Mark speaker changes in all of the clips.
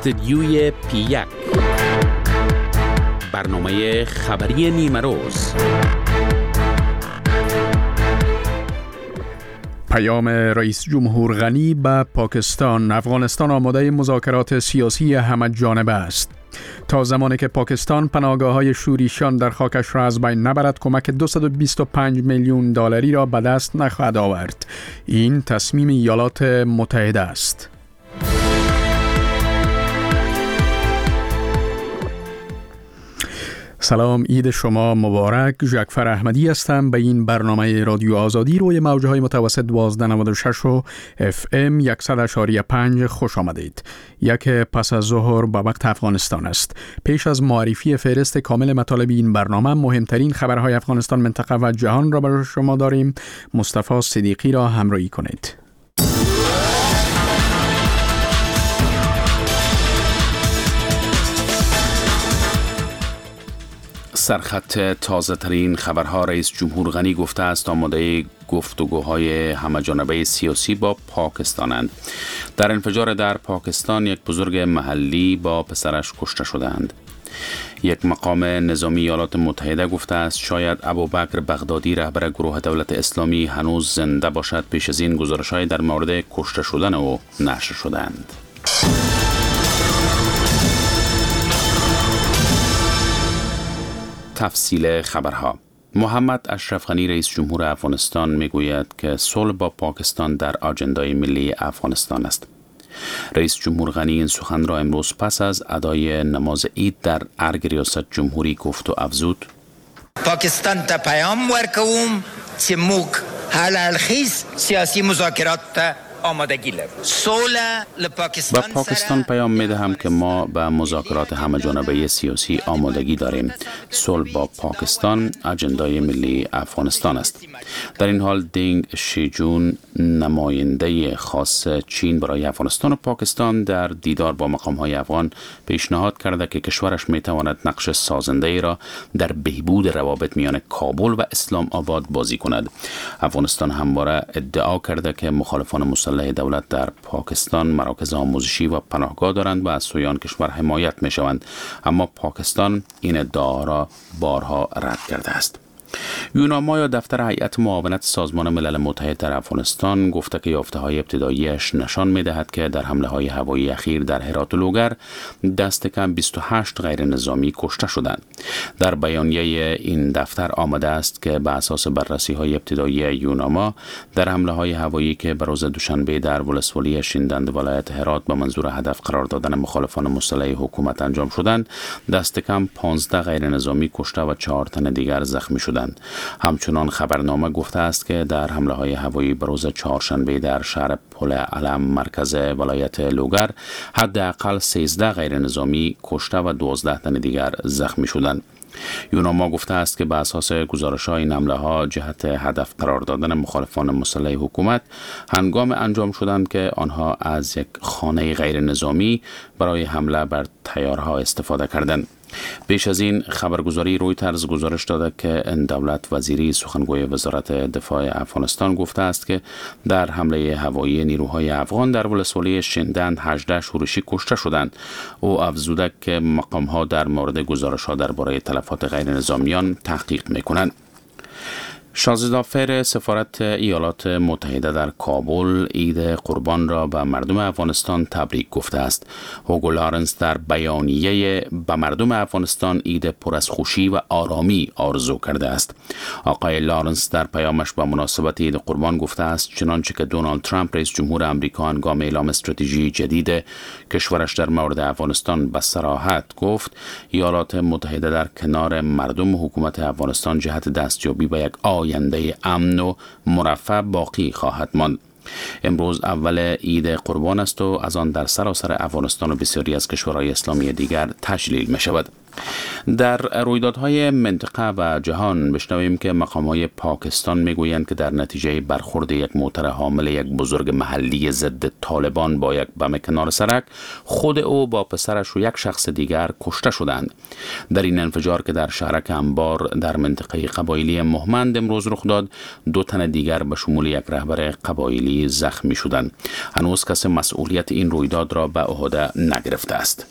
Speaker 1: استدیوی پی1 برنامه خبری نیمه روز. پیام رئیس جمهور غنی به پاکستان: افغانستان آماده مذاکرات سیاسی همه جانبه است. تا زمانی که پاکستان پناهگاه‌های شوریشان در خاکش را از بین نبرد، کمک 225 میلیون دلاری را به دست نخواهد آورد. این تصمیم ایالات متحده است. سلام، عید شما مبارک. جعفر احمدی هستم. به این برنامه رادیو آزادی روی موجهای متوسط 1296 و FM 100.5 خوش آمدید. یک پس از ظهر به وقت افغانستان است. پیش از معرفی فهرست کامل مطالب این برنامه، مهمترین خبرهای افغانستان، منطقه و جهان را برای شما داریم. مصطفی صدیقی را همراهی کنید. سرخط تازه ترین خبرها: رئیس جمهور غنی گفته است آماده گفتگوهای همه‌جانبه سیاسی با پاکستانند. در انفجار در پاکستان یک بزرگ محلی با پسرش کشته شدند. یک مقام نظامی ایالات متحده گفته است شاید ابوبکر بغدادی رهبر گروه دولت اسلامی هنوز زنده باشد. پیش از این گزارش‌های در مورد کشته شدن او نشر شدند. تفصیل خبرها: محمد اشرف غنی رئیس جمهور افغانستان میگوید که صلح با پاکستان در آجندای ملی افغانستان است. رئیس جمهور غنی این سخن را امروز پس از ادای نماز عید در ارگ ریاست جمهوری گفت و افزود:
Speaker 2: پاکستان ته پیام ورکوم چې موږ حل الخیز سیاسی مذاکرات ته آمادگی لریم.
Speaker 1: به پاکستان پیام میدهم که ما به مذاکرات همه جانبه سیاسی آمادگی داریم. صلح با پاکستان اجندای ملی افغانستان است. در این حال دینگ شیجون، نماینده خاص چین برای افغانستان و پاکستان، در دیدار با مقام‌های افغان پیشنهاد کرده که کشورش میتواند نقش سازنده‌ای را در بهبود روابط میان کابل و اسلام آباد بازی کند. افغانستان همواره ادعا کرده که مخالفان مسلح دولت در پاکستان مراکز آموزشی و پناهگاه دارند و از سوی کشور حمایت می شوند، اما پاکستان این ادعا را بارها رد کرده است. یوناما یا دفتر هیئت معاونت سازمان ملل متحد در افغانستان گفته که یافته‌های ابتداییش نشان می‌دهد که در حمله‌های هوایی اخیر در هرات و لوگر دست کم 28 غیر نظامی کشته شدند. در بیانیه این دفتر آمده است که به اساس بررسی‌های ابتدایی یوناما در حمله‌های هوایی که به روز دوشنبه در ولسوالی شیندند ولایت هرات به منظور هدف قرار دادن مخالفان مسلح حکومت انجام شدند، دست کم 15 غیر نظامی کشته و 4 تن دیگر زخمی شدند. همچنان خبرنامه گفته است که در حمله‌های هوایی به روز چهارشنبه در شهر پل علم مرکز ولایت لوگر حداقل 13 غیر نظامی کشته و 12 تن دیگر زخمی شدند. یوناما گفته است که به اساس گزارش‌های این حمله‌ها جهت هدف قرار دادن مخالفان مسلح حکومت هنگام انجام شدند که آنها از یک خانه غیر نظامی برای حمله بر تیارها استفاده کردند. پیش از این خبرگزاری رویترز گزارش داده که دولت وزیری سخنگوی وزارت دفاع افغانستان گفته است که در حمله هوایی نیروهای افغان در ولسوالی شیندند 18 شورشی کشته شدند. او افزوده که مقام‌ها در مورد گزارش‌ها درباره تلفات غیر نظامیان تحقیق می‌کنند. شاهزاده فر سفارت ایالات متحده در کابل عید قربان را به مردم افغانستان تبریک گفته است. هوگو لارنس در بیانیه به مردم افغانستان عید پر از خوشی و آرامی آرزو کرده است. آقای لارنس در پیامش به مناسبت عید قربان گفته است چنانچه که دونالد ترامپ رئیس جمهور آمریکا هنگام اعلام استراتژی جدید کشورش در مورد افغانستان به صراحت گفت ایالات متحده در کنار مردم و حکومت افغانستان جهت دستیابی به یک آینده امن و مرفه باقی خواهد ماند. امروز اول عید قربان است و از آن در سراسر افغانستان و بسیاری از کشورهای اسلامی دیگر تجلیل می شود. در رویدادهای منطقه و جهان بشنویم که مقامات پاکستان میگویند که در نتیجه برخورد یک موتر حامل یک بزرگ محلی ضد طالبان با یک بم کنار سرک، خود او با پسرش و یک شخص دیگر کشته شدند. در این انفجار که در شهرک انبار در منطقه قبایلی مهمند امروز رخ داد، 2 تن دیگر به شمول یک رهبر قبایلی زخمی شدند. هنوز کسی مسئولیت این رویداد را به عهده نگرفته است.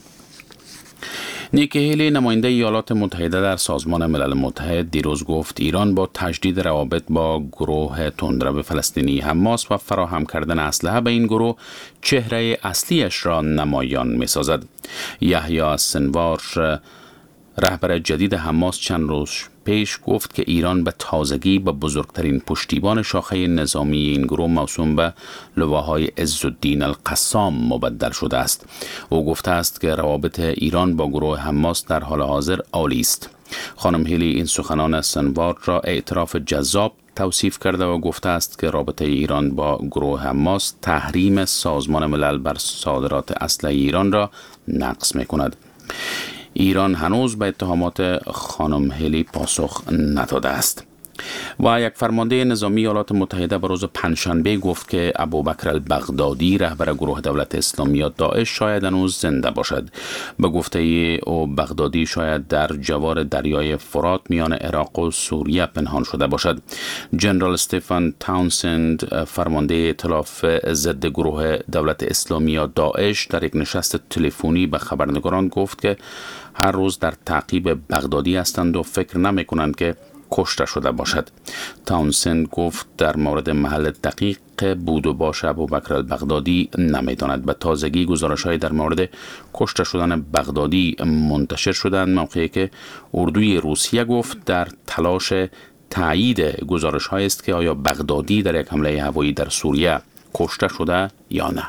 Speaker 1: نیکی هیلی، نماینده ایالات متحده در سازمان ملل متحد، دیروز گفت ایران با تجدید روابط با گروه تندرو فلسطینی حماس و فراهم کردن اسلحه به این گروه چهره اصلیش را نمایان می سازد. یحیی سنوار، رهبر جدید حماس، چند روز پیش گفت که ایران به تازگی به بزرگترین پشتیبان شاخه نظامی این گروه موسوم به لواهای عزالدین القسام مبدل شده است. او گفته است که روابط ایران با گروه حماس در حال حاضر عالی است. خانم هیلی این سخنان سنوار را اعتراف جذاب توصیف کرده و گفته است که رابطه ایران با گروه حماس تحریم سازمان ملل بر صادرات اسلحه ایران را نقض می‌کند. ایران هنوز به اتهامات خانم هیلی پاسخ نداده است. و یک فرمانده نظامی ایالات متحده به روز پنجشنبه گفت که ابوبکر البغدادی، رهبر گروه دولت اسلامی داعش، شاید هنوز زنده باشد. به گفته او، بغدادی شاید در جوار دریای فرات میان عراق و سوریه پنهان شده باشد. جنرال استفان تاونسند، فرمانده ائتلاف ضد گروه دولت اسلامی داعش، در یک نشست تلفنی به خبرنگاران گفت که هر روز در تعقیب بغدادی هستند و فکر نمی کنند که کشته شده باشد. تاونسند گفت در مورد محل دقیق بود و باش ابوبکر البغدادی نمیداند. به تازگی گزارش‌های در مورد کشته شدن بغدادی منتشر شدند، موقعی که اردوی روسیه گفت در تلاش تایید گزارش‌های است که آیا بغدادی در یک حمله هوایی در سوریه کشته شده یا نه.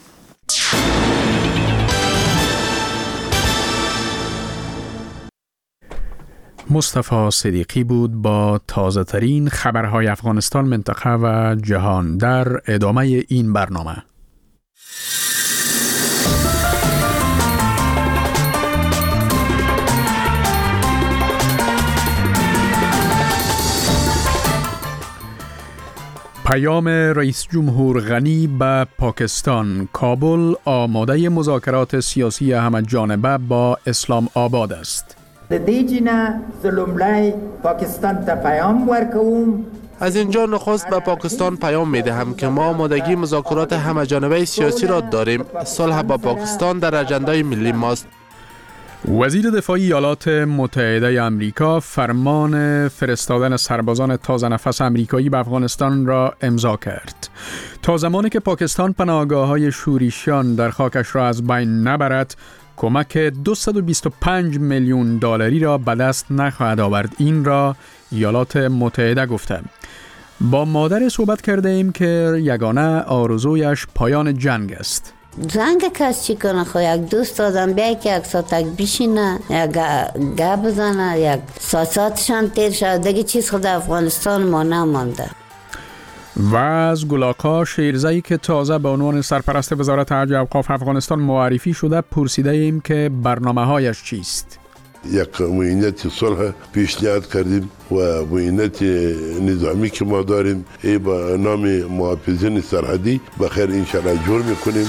Speaker 3: مصطفی صدیقی بود با تازه ترین خبرهای افغانستان، منطقه و جهان در ادامه این برنامه. پیام رئیس جمهور غنی به پاکستان: کابل آماده مذاکرات سیاسی همه جانبه با اسلام آباد است.
Speaker 4: از اینجا نخست به پاکستان پیام می دهم که ما آمادگی مذاکرات همه جانبه سیاسی را داریم. صلح با پاکستان در اجندای ملی ماست.
Speaker 3: وزیر دفاع ایالات متحده آمریکا فرمان فرستادن سربازان تازه نفس آمریکایی به افغانستان را امضا کرد. تا زمانی که پاکستان پناهگاه‌های شورشیان در خاکش را از بین نبرد، کمک 225 میلیون دلاری را به دست نخواهد آورد. این را ایالات متحده گفته. با مادر صحبت کرده ایم که یگانه آرزویش پایان جنگ است.
Speaker 5: جنگ کس چی کنه؟ خو یک دوست آدم بیایی که یک ساعتک بشینه، یک گپ بزنه، یک ساعتشان تیر شد، دیگه چیز خود افغانستان ما نمانده.
Speaker 3: و از گلاکا شیرزایی که تازه به عنوان سرپرست وزارت حج و اوقاف افغانستان معرفی شده پرسیده ایم که برنامه هایش چیست؟
Speaker 6: یک معینت صلح پیشنهاد کردیم و معینت نظامی که ما داریم ای با نام محافظین سرحدی بخیر انشاءالله جور میکنیم.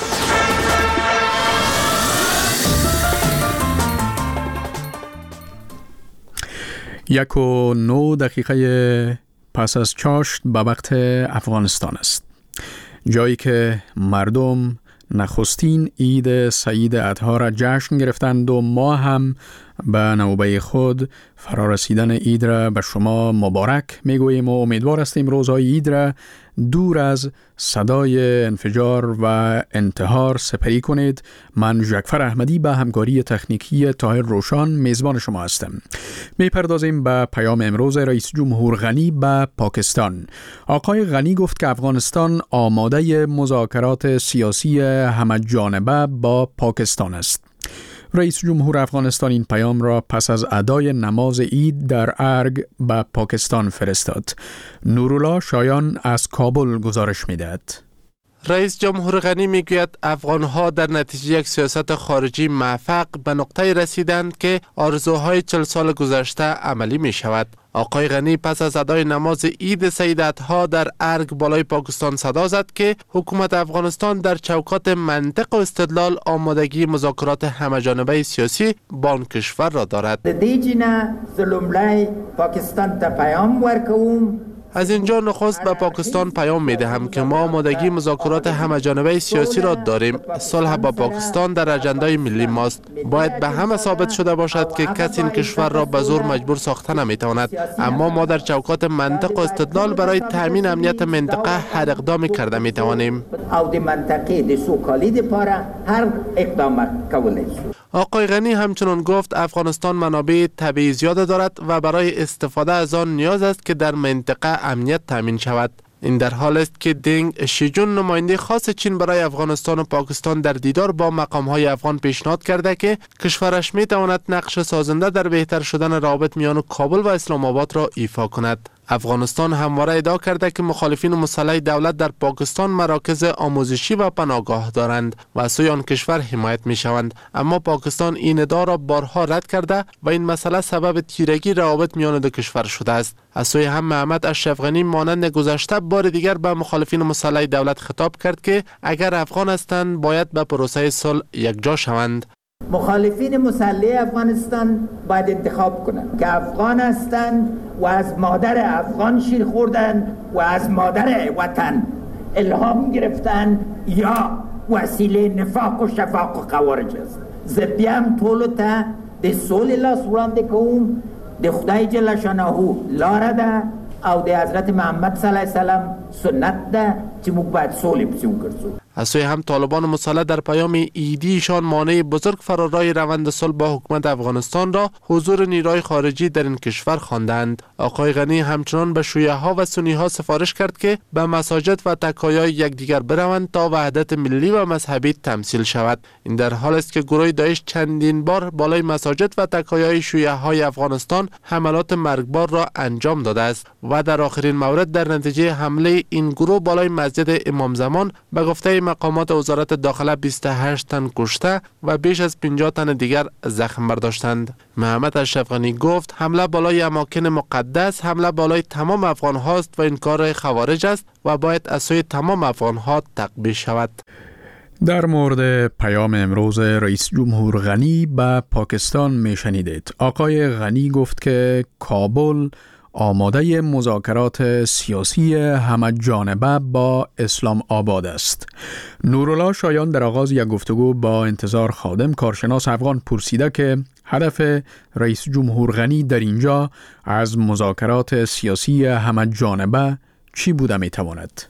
Speaker 3: 1:09 پس از چاشت به وقت افغانستان است، جایی که مردم نخستین عید سعید اضحی را جشن گرفتند و ما هم به نوبه خود فرارسیدن عید را به شما مبارک میگوییم و امیدوار هستیم روزهای عید را دور از صدای انفجار و انتحار سپری کنید. من جعفر احمدی به همکاری تکنیکی طاهر روشان میزبان شما هستم. میپردازیم به پیام امروز رئیس جمهور غنی به پاکستان. آقای غنی گفت که افغانستان آماده مذاکرات سیاسی همه جانبه با پاکستان است. رئیس جمهور افغانستان این پیام را پس از ادای نماز عید در ارگ به پاکستان فرستاد. نورالله شایان از کابل گزارش می‌دهد.
Speaker 4: رئیس جمهور غنی میگوید افغانها در نتیجه یک سیاست خارجی موفق به نقطه رسیدند که آرزوهای 40 سال گذشته عملی می شود. آقای غنی پس از ادای نماز عید سید الاضحی در ارگ بالای پاکستان صدا زد که حکومت افغانستان در چوکات منطق و استدلال آمادگی مذاکرات همه‌جانبه سیاسی با آن کشور را دارد.
Speaker 2: دیجینا زلملای پاکستان تا پیام ورکوم.
Speaker 4: از اینجا نخست به پاکستان پیام می دهم که ما آمادگی مذاکرات همه‌جانبه سیاسی را داریم. صلح با پاکستان در اجندای ملی ماست. باید به همه ثابت شده باشد که کسی این کشور را به زور مجبور ساخته نمی تواند. اما ما در چوکات منطق و استدلال برای تامین امنیت منطقه هر اقدامی کرده می توانیم. آقای غنی همچنان گفت افغانستان منابع طبیعی زیاد دارد و برای استفاده از آن نیاز است که در منطقه امنیت تامین شود. این در حال است که دنگ شیجون نماینده خاص چین برای افغانستان و پاکستان در دیدار با مقام‌های افغان پیشنهاد کرده که کشورش می‌تواند نقش سازنده در بهتر شدن روابط میان کابل و اسلام آباد را ایفا کند. افغانستان همواره ادعا کرده که مخالفین مسلح دولت در پاکستان مراکز آموزشی و پناهگاه دارند و از سوی آن کشور حمایت می شوند، اما پاکستان این ادعا را بارها رد کرده و این مسئله سبب تیرگی روابط میان دو کشور شده است. از سوی هم محمد اشرف غنی مانند گذشته بار دیگر به مخالفین مسلح دولت خطاب کرد که اگر افغان هستند باید به پروسه صلح یکجا شوند.
Speaker 2: مخالفین مسلح افغانستان باید انتخاب کنند که افغان هستند و از مادر افغان شیر خوردن و از مادر وطن الهام گرفتن یا وسیله نفاق و شفاق و خوارج است. زبیم طولو تا ده سول لاس ورانده کوم ده خدای جل شانهو لاره ده او ده حضرت محمد صلی اللہ علیہ وسلم سنت ده چی موږ باید سولی پسیون کرسو.
Speaker 4: از سوی هم طالبان مسلح در پیام ایدیشان مانع بزرگ فرارای روند صلح با حکومت افغانستان را حضور نیروی خارجی در این کشور خواندند. آقای غنی همچنان به شیعه ها و سنی ها سفارش کرد که به مساجد و تکایای یکدیگر بروند تا وحدت ملی و مذهبی تمثیل شود. این در حال است که گروه داعش چندین بار بالای مساجد و تکایای شیعه های افغانستان حملات مرگبار را انجام داده است و در آخرین مورد در نتیجه حمله این گروه بالای مسجد امام زمان به گفته مقامات وزارت داخله 28 تن کشته و بیش از 50 تن دیگر زخم برداشتند. محمد اشرف غنی گفت حمله بالای اماکن مقدس حمله بالای تمام افغان هاست و این کار خوارج است و باید از سوی تمام افغان ها تقبیح شود.
Speaker 3: در مورد پیام امروز رئیس جمهور غنی به پاکستان میشنیدید. آقای غنی گفت که کابل آماده مذاکرات سیاسی همه جانبه با اسلام آباد است. نورالله شایان در آغاز یک گفتگو با انتظار خادم کارشناس افغان پرسیده که هدف رئیس جمهور غنی در اینجا از مذاکرات سیاسی همه جانبه چی بوده میتواند؟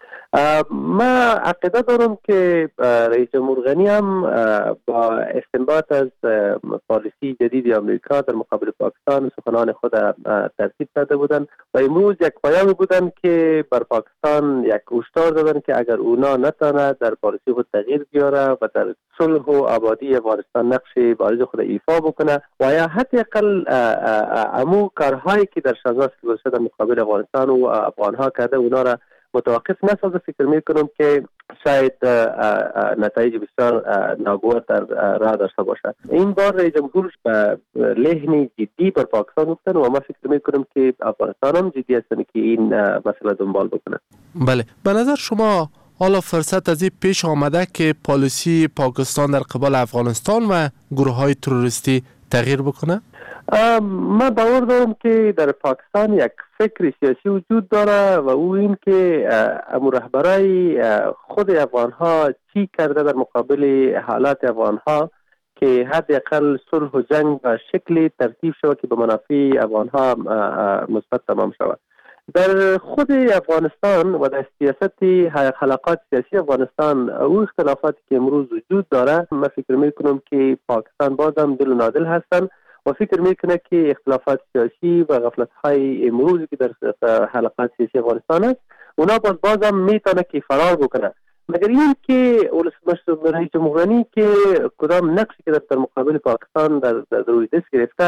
Speaker 7: ما عقیده دارم که رئیس جمهور غنی هم با استنباط از پالیسی جدید آمریکا در مقابل پاکستان سخنان خود ترتیب داده بودند و امروز یک پیامی بودند که بر پاکستان یک هشدار دادند که اگر اونا نتونه در پالیسی خود تغییر بیاره و در صلح و آبادی افغانستان نقش بارز خود ایفا بکنه و یا حداقل امو کارهایی که در 16 سال گذشته در مقابل افغانستان و افغانها کرده اونا را متوقف نسازه، فکر میکنم که شاید نتایج بسیار ناگوار در راه داشته باشد. این بار رئیس جمهور به لحن جدی بر پاکستان گفتن و ما فکر میکنم که افغانستان هم جدی هستن که این مسئله دنبال بکنه.
Speaker 4: بله، به نظر شما حالا فرصت از این پیش آمده که پالیسی پاکستان در قبال افغانستان و گروه های تروریستی تغییر بکنه؟
Speaker 7: من باور دارم که در پاکستان یک فکر سیاسی وجود داره و او این که امور رهبرای خود افغان ها چی کرده در مقابل حالات افغان ها که حداقل صلح و جنگ به شکلی ترتیب شود که به منافع افغان ها مثبت تمام شود. در خود افغانستان و در سیاست حلقات سیاسی افغانستان او اختلافاتی که امروز وجود داره، من فکر میکنم که پاکستان بازم دل و نادل هستن و فکر میکنه که اختلافات سیاسی و غفلت‌های امروزی که در حلقات سیاسی افغانستان است اونا بازم میتونه که فرار بکنه، مگر این که رئیس جمهور غنی که کدام نقشی که در مقابل پاکستان در روی دست گرفته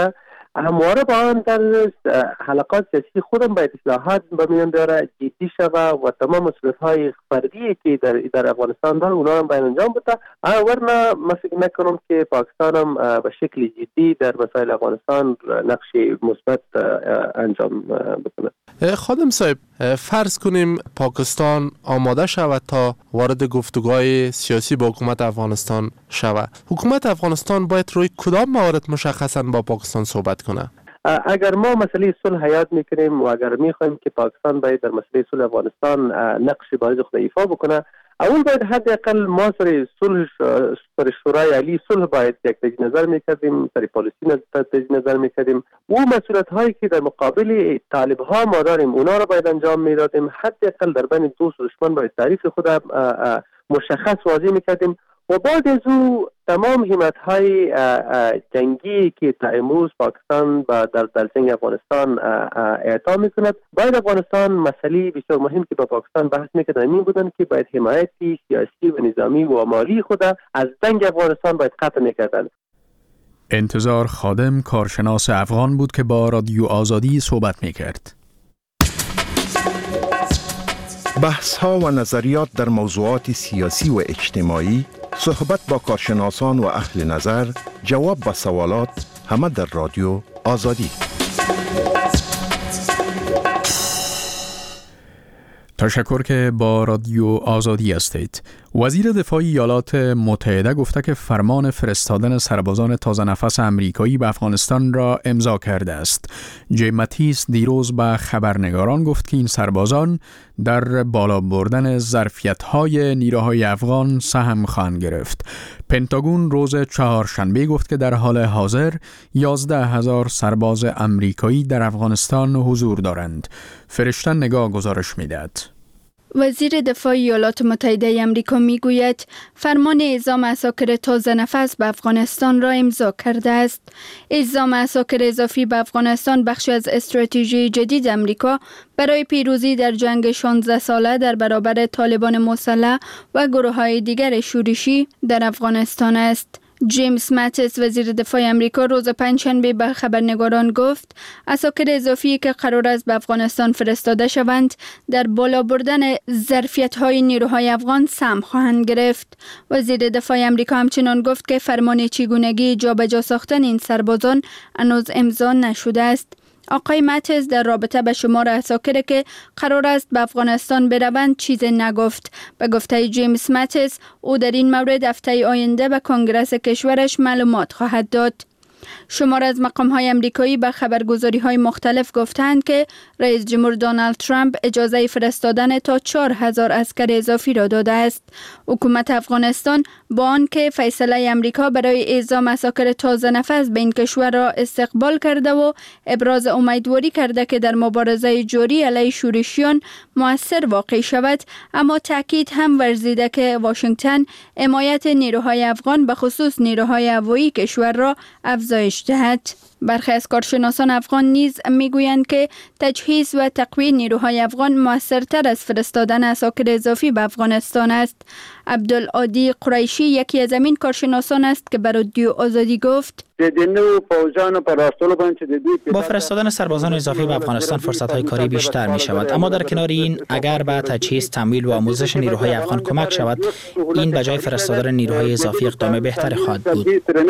Speaker 7: همواره با آن در حلقات سیاسی خودم باید اصلاحات به میان بیاره، جدی شوه و تمام مسئولیت‌های فردی که در افغانستان داره اونا هم باید انجام بده. ورنه من فکر نکنم که پاکستان هم به شکل جدی در مسائل افغانستان نقش مثبت انجام بکنه.
Speaker 4: خادم صاحب، فرض کنیم پاکستان آماده شود تا وارد گفتگوهای سیاسی با حکومت افغانستان شود. حکومت افغانستان باید روی کدام موارد مشخصاً با پاکستان صحبت کنه؟
Speaker 7: اگر ما مسئله صلح حیات میکنیم و اگر میخوایم که پاکستان باید در مسئله صلح افغانستان نقش بارز خود ایفا بکنه، اول باید حداقل ما سر صلح سر شورای عالی صلح باید یک تجدید نظر میکردیم، سر پالیسی تجدید نظر میکردیم و مسئولیت هایی که در مقابل طالب ها ما داریم اونا را باید انجام میدادیم. حداقل در بین دوست و دشمن باید تعریف خود مشخص واضح میکردیم و بعد از او تمام همت‌های جنگی که تا امروز پاکستان در جنگ افغانستان اعطا می‌کند، باید افغانستان مسئله بسیار مهم که با پاکستان بحث می‌کردن این بودن که باید حمایتی سیاسی و نظامی و مالی خود از جنگ افغانستان باید قطع می‌کردن.
Speaker 3: انتظار خادم کارشناس افغان بود که با رادیو آزادی صحبت می‌کرد.
Speaker 8: بحث‌ها و نظریات در موضوعات سیاسی و اجتماعی، صحبت با کارشناسان و اهل نظر، جواب به سوالات، همه در رادیو آزادی.
Speaker 3: تشکر که با رادیو آزادی هستید. وزیر دفاع ایالات متحده گفته که فرمان فرستادن سربازان تازه نفس آمریکایی به افغانستان را امضا کرده است. جیم ماتیس دیروز به خبرنگاران گفت که این سربازان در بالا بردن ظرفیت‌های نیروهای افغان سهم خواهند گرفت. پنتاگون روز چهارشنبه گفت که در حال حاضر 11,000 سرباز آمریکایی در افغانستان حضور دارند. فرشته نگاه گزارش می‌دهد.
Speaker 9: وزیر دفاع ایالات متحده آمریکا میگوید فرمان اعزام عساکر تازه نفس به افغانستان را امضا کرده است. اعزام عساکر اضافی به افغانستان بخشی از استراتژی جدید آمریکا برای پیروزی در جنگ 16 ساله در برابر طالبان مسلح و گروه‌های دیگر شورشی در افغانستان است. جیمز ماتیس وزیر دفاع آمریکا روز پنجشنبه به خبرنگاران گفت عساکر اضافی که قرار است به افغانستان فرستاده شوند در بالا بردن ظرفیت‌های نیروهای افغان سهم خواهند گرفت. وزیر دفاع آمریکا همچنان گفت که فرمان چگونگی جابجا ساختن این سربازان هنوز امضا نشده است. آقای ماتیس در رابطه به شمار عساکر که قرار است به افغانستان بروند چیزی نگفت. به گفته جیمز ماتیس او در این مورد هفته آینده به کنگره کشورش معلومات خواهد داد. شمار از مقام‌های آمریکایی به خبرگزاری‌های مختلف گفتند که رئیس جمهور دونالد ترامپ اجازه فرستادن تا 4,000 عسکر اضافی را داده است. حکومت افغانستان با آنکه فیصله آمریکا برای اعزام عساکر تازه نفس به این کشور را استقبال کرده و ابراز امیدواری کرده که در مبارزه جاری علیه شورشیان مؤثر واقع شود، اما تاکید هم ورزیده که واشنگتن حمایت نیروهای افغان به خصوص نیروهای هوایی کشور را افزایش دهد. برخی از کارشناسان افغان نیز میگویند که تجهیز و تقویت نیروهای افغان موثرتر از فرستادن عساکر اضافی به افغانستان است. عبدالعادی قریشی یکی از همین کارشناسان است که بر رادیو آزادی گفت
Speaker 10: با فرستادن سربازان اضافی به افغانستان فرصت‌های کاری بیشتر می شود، اما در کنار این اگر به تجهیز، تمویل و آموزش نیروهای افغان کمک شود، این به جای فرستادن نیروهای اضافی اقدام بهتری خواهد بود.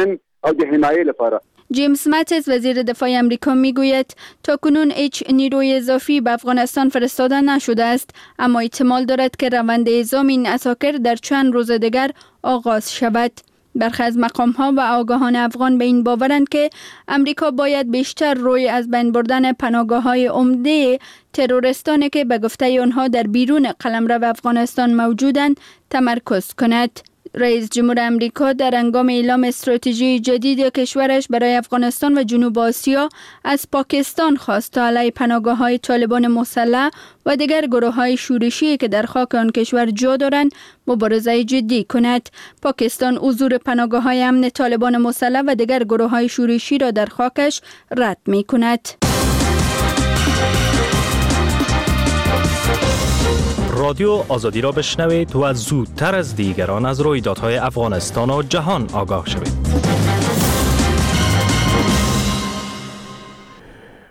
Speaker 9: جیمز ماتیس وزیر دفاع آمریکا میگوید تاکنون هیچ نیروی اضافی به افغانستان فرستاده نشده است، اما احتمال دارد که روند اعزام این عساکر در چند روز دیگر آغاز شود. برخی از مقام‌ها و آگاهان افغان به این باورند که امریکا باید بیشتر روی از بین بردن پناهگاه‌های عمده تروریستانی که به گفته آنها در بیرون قلمرو افغانستان موجودند تمرکز کند. رئیس جمهور آمریکا در هنگام اعلام استراتژی جدید کشورش برای افغانستان و جنوب آسیا از پاکستان خواست تا علیه پناهگاه‌های طالبان مسلح و دیگر گروه‌های شورشی که در خاک آن کشور جا دارند مبارزه جدی کند. پاکستان حضور پناهگاه‌های امن طالبان مسلح و دیگر گروه‌های شورشی را در خاکش رد می‌کند.
Speaker 11: رادیو آزادی را بشنوید و زودتر از دیگران از رویدادهای افغانستان و جهان آگاه شوید.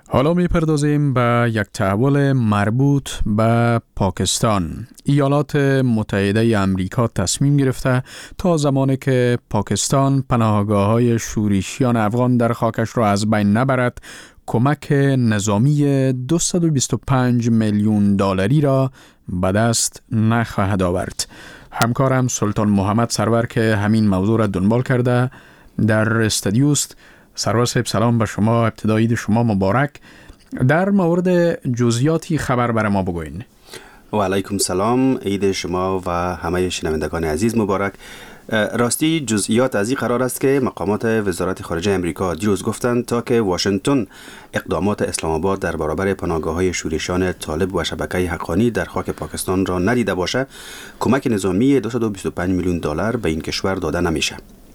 Speaker 3: حالا میپردازیم به یک تحول مربوط به پاکستان. ایالات متحده امریکا تصمیم گرفته تا زمانی که پاکستان پناهگاه‌های شورشیان افغان در خاکش را از بین نبرد، کمک نظامی 225 میلیون دلاری را به دست نخواهد آورد. همکارم سلطان محمد سرور که همین موضوع را دنبال کرده در استودیوست. سرور صاحب سلام به شما، ابتدایی شما مبارک. در مورد جزئیاتی خبر برای ما بگوین.
Speaker 12: و علیکم سلام، عید شما و همه شنوندگان عزیز مبارک. راستی جزئیات از این قرار است که مقامات وزارت خارجه امریکا دیروز گفتند تا که واشنگتن اقدامات اسلام آباد در برابر پناهگاه‌های شورشیان طالب و شبکه حقانی در خاک پاکستان را ندیده باشه، کمک نظامی 225 میلیون دلار به این کشور داده نمیشه.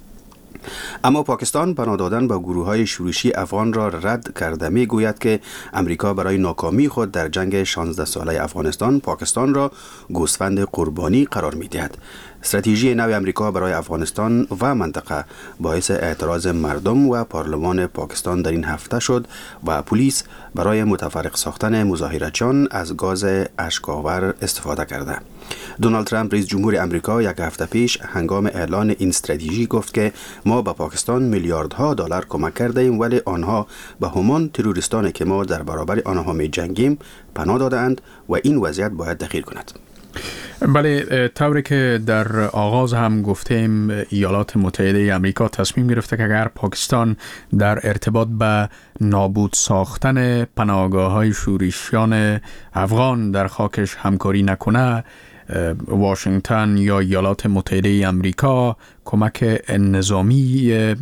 Speaker 12: اما پاکستان پناه دادن به گروه‌های شورشی افغان را رد کرده. میگوید که امریکا برای ناکامی خود در جنگ 16 ساله افغانستان پاکستان را گوسفند قربانی قرار می‌دهد. استراتژی نو امریکا برای افغانستان و منطقه باعث اعتراض مردم و پارلمان پاکستان در این هفته شد و پلیس برای متفرق ساختن مظاهرچیان از گاز اشک‌آور استفاده کرده. دونالد ترامپ رئیس جمهور امریکا یک هفته پیش هنگام اعلان این استراتژی گفت که ما به پاکستان میلیاردها دلار کمک کرده ایم، ولی آنها به همان تروریستانی که ما در برابر آنها می جنگیم پناه دادند و این وضعیت باید تغییر کند.
Speaker 3: بله، طوری که در آغاز هم گفتیم ایالات متحده امریکا تصمیم گرفته که اگر پاکستان در ارتباط به نابود ساختن پناهگاه‌های شورشیان افغان در خاکش همکاری نکنه، واشنگتن یا ایالات متحده امریکا کمک نظامی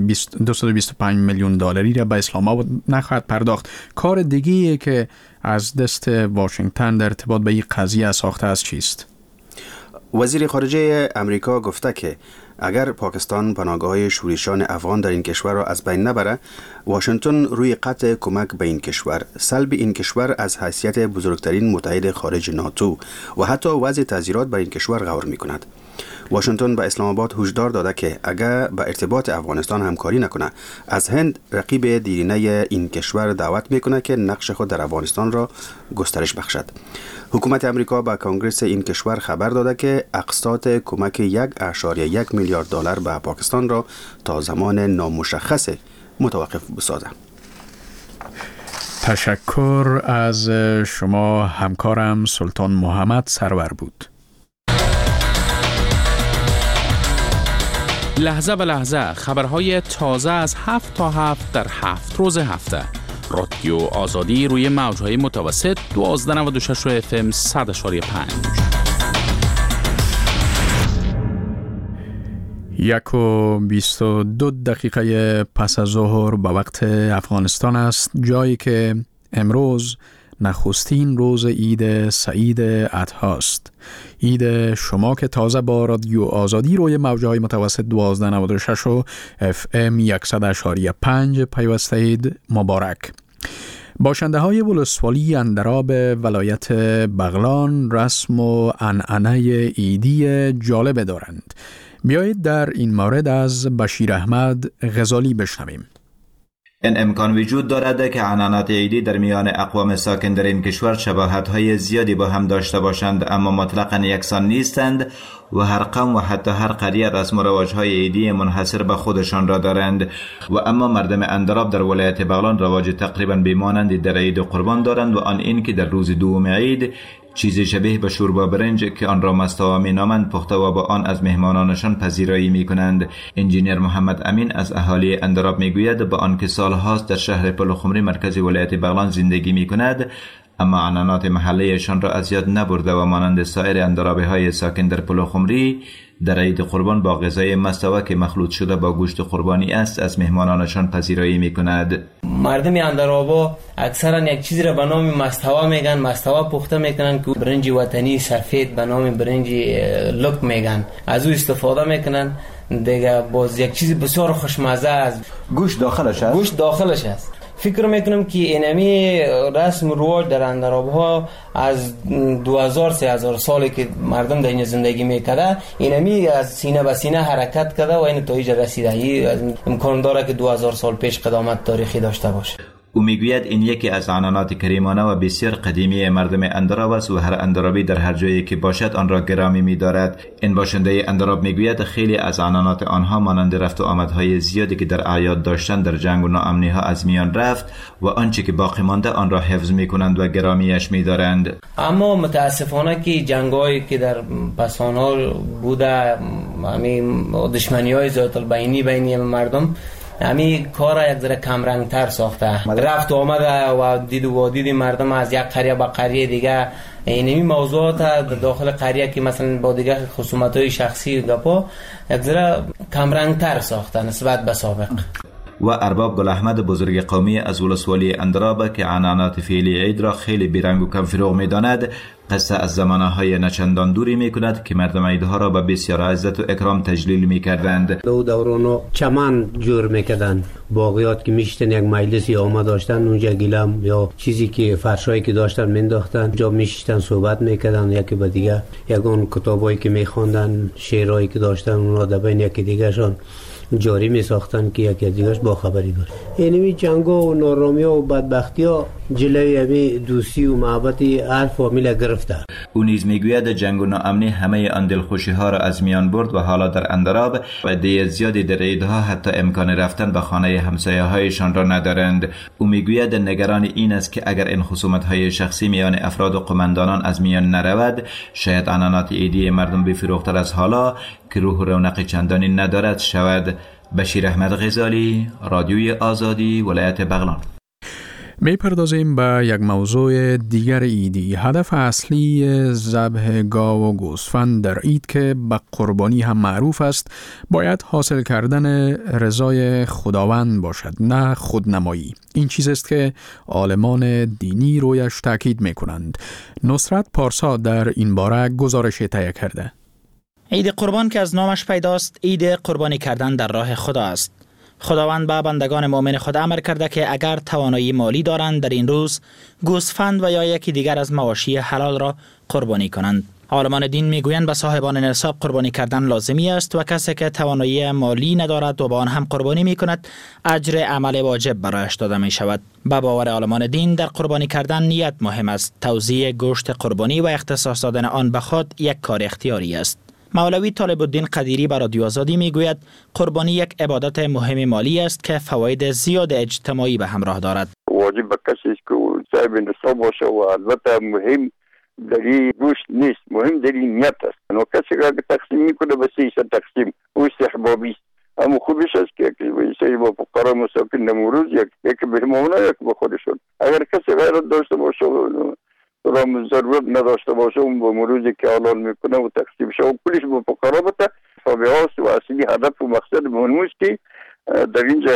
Speaker 3: 225 میلیون دلاری را به اسلام آباد نخواهد پرداخت. کار دیگه‌ای که از دست واشنگتن در ارتباط به این قضیه ساخته است چیست؟
Speaker 12: وزیر خارجه امریکا گفته که اگر پاکستان پناهگاه‌های شورشیان افغان در این کشور را از بین نبره، واشنگتن روی قطع کمک به این کشور، سلب این کشور از حیثیت بزرگترین متحد خارج ناتو و حتی وضع تعزیرات بر این کشور غور می‌کند. واشنگتن به اسلام آباد هشدار داده که اگر به ارتباط افغانستان همکاری نکنه، از هند رقیب دیرینه این کشور دعوت میکنه که نقش خود در افغانستان را گسترش بخشد. حکومت امریکا به کنگره این کشور خبر داده که اقساط کمک 1.1 میلیارد دلار به پاکستان را تا زمان نامشخص متوقف بسازد.
Speaker 3: تشکر از شما همکارم سلطان محمد سرور بود.
Speaker 1: لحظه به لحظه خبرهای تازه از 7 تا 7 در 7 روز هفته. رادیو آزادی روی موجهای متوسط 1296 FM 100.5.
Speaker 3: 1:22 پس از ظهر به وقت افغانستان است، جایی که امروز نخستین روز عید سعید اضحی است. عید شما که تازه با رادیو آزادی روی موجهای متوسط 1296 و FM 100.5 پیوسته اید مبارک. باشنده های ولسوالی اندراب ولایت بغلان رسم و عنعنه عیدی جالب دارند. بیایید در این مورد از بشیر احمد غزالی بشنویم.
Speaker 13: این امکان وجود دارد که عنعنات عیدی در میان اقوام ساکن در این کشور شباهت‌های زیادی با هم داشته باشند، اما مطلقاً یکسان نیستند و هر قوم و حتی هر قریه رسم و رواج‌های عیدی منحصر به خودشان را دارند و اما مردم اندراب در ولایت بغلان رواج تقریباً بیمانندی در عید قربان دارند و آن این که در روز دوم عید چیزی شبیه به شوربا برنج که آن را مستوا می‌نامند پخته و با آن از مهمانانشان پذیرایی می‌کنند. انجینیر محمد امین از اهالی اندراب می‌گوید با آنکه سال‌هاست در شهر پلوخمری مرکز ولایت بغلان زندگی می‌کند، اما عنعنات محلیشان را از یاد نبرده و مانند سایر اندرابی‌های ساکن در پلوخمری در عید قربان با غذای مستوا که مخلوط شده با گوشت قربانی است از مهمانانشان پذیرایی می‌کند.
Speaker 14: مردم اندرابا اکثرا یک چیزی را به نام مستوا میگن، مستوا پخته میکنن که برنج وطنی سفید به نام برنج لک میگن، از او استفاده میکنن دیگه. باز یک چیز بسیار خوشمزه از
Speaker 13: گوشت داخلش است.
Speaker 14: گوشت داخلش است. فکر میکنم که اینمی رسم رواج در اندرابها از 2000-3000 سالی که مردم در این زندگی میکرده، اینمی از سینه به سینه حرکت کرده و این تا اینجا رسیده. امکان داره که 2000 سال پیش قدامت تاریخی داشته باشه.
Speaker 13: او میگوید این یکی از عنعنات کریمانه و بسیار قدیمی مردم اندراب است و هر اندرابی در هر جایی که باشد آن را گرامی می‌دارد. این باشنده اندراب میگوید خیلی از عنعنات آنها مانند رفت و آمدهای زیادی که در اعیاد داشتند در جنگ و ناامنی‌ها از میان رفت و آنچه که باقی مانده آن را حفظ می‌کنند و گرامیش می‌دارند.
Speaker 14: اما متاسفانه که جنگ‌هایی که در پسانال بوده، همین دشمنی‌های ذات البینی بین مردم، همین کار یک ذره کم رنگ تر ساخته. رفت و آمد و دید مردم از یک قریه به قریه دیگه، اینمی موضوعات داخل قریه که مثلا با دیگه خصومت‌های شخصی گپا یک ذره کم رنگ تر ساخته نسبت به سابق.
Speaker 13: و ارباب گل احمد بزرگ قومی از ولسوالی اندراب که عنعنات فعلی عید را خیلی بیرنگ و کم فروغ می‌داند، قصه از زمانه‌های نچندان دوری می‌کند که مردم عیدها را به بسیار عزت و اکرام تجلیل می‌کردند.
Speaker 15: دوران چمن جور می‌کردند، باغیات که میشتن یک مجلسی آمد داشتن، اونجا گیلم یا چیزی که فرشایی که داشتن مینداختن، جا میشتن صحبت می‌کردن یکی با دیگه، یگان کتابایی که می‌خواندن، شعرهایی که داشتن اون را در بین یکی دیگه‌شان جاری می ساختن که یکی دیگرش با خبری داشت. اینمی جنگا و نارامی و بدبختی ها جلوی همی دوستی و محبتی هر فامیل گرفته.
Speaker 13: او نیز میگوید جنگ و ناامنی همه آن دلخوشی ها را از میان برد و حالا در اندراب و عده زیادی در عیدها حتی امکان رفتن به خانه همسایه هایشان را ندارند. او میگوید نگران این است که اگر این خصومت های شخصی میان افراد و قماندانان از میان نرود، شاید عنعنات عیدی مردم بفروختر از حالا که روح و رونق چندانی ندارد شود. بشیر احمد غزالی، رادیوی آزادی، ولایت بغلان.
Speaker 3: می پردازیم به یک موضوع دیگر عیدی. هدف اصلی ذبح گاو و گوسفند در عید که به قربانی هم معروف است، باید حاصل کردن رضای خداوند باشد، نه خودنمایی. این چیز است که عالمان دینی رویش تاکید می کنند. نصرت پارسا در این باره گزارش تهیه کرده.
Speaker 10: عید قربان که از نامش پیداست، عید قربانی کردن در راه خدا است. خداوند به بندگان مؤمن خود امر کرده که اگر توانایی مالی دارند در این روز گوسفند و یا یکی دیگر از مواشی حلال را قربانی کنند. عالمان دین میگویند به صاحبان نصاب قربانی کردن لازمی است و کسی که توانایی مالی ندارد و با آن هم قربانی میکند اجر عمل واجب برایش داده می شود. به باور عالمان دین در قربانی کردن نیت مهم است. توزیع گوشت قربانی و اختصاص دادن آن به خود یک کار اختیاری است. مولوی طالب الدین قدیری بر رادیو آزادی میگوید قربانی یک عبادت مهم مالی است که فواید زیاد اجتماعی به همراه دارد.
Speaker 16: واجب به کسی است که صاحب نصاب باشه و البته مهم دری گوشت نیست، مهم دری نیت است. و کسی که تقسیم میکنه به 300 تقسیم او استحبابی است. اما خوبش است که سری با فقرا مساکین نمروز یک به همونه یک به خودشون. اگر کسی غیرت داشته باشه و ضرورت نداشته باشه اون با مروزی که حلال میکنه و تقسیم شه و پولش با فقرا بده فابیاست و اصلی هدف و مقصد مهموست که در اینجا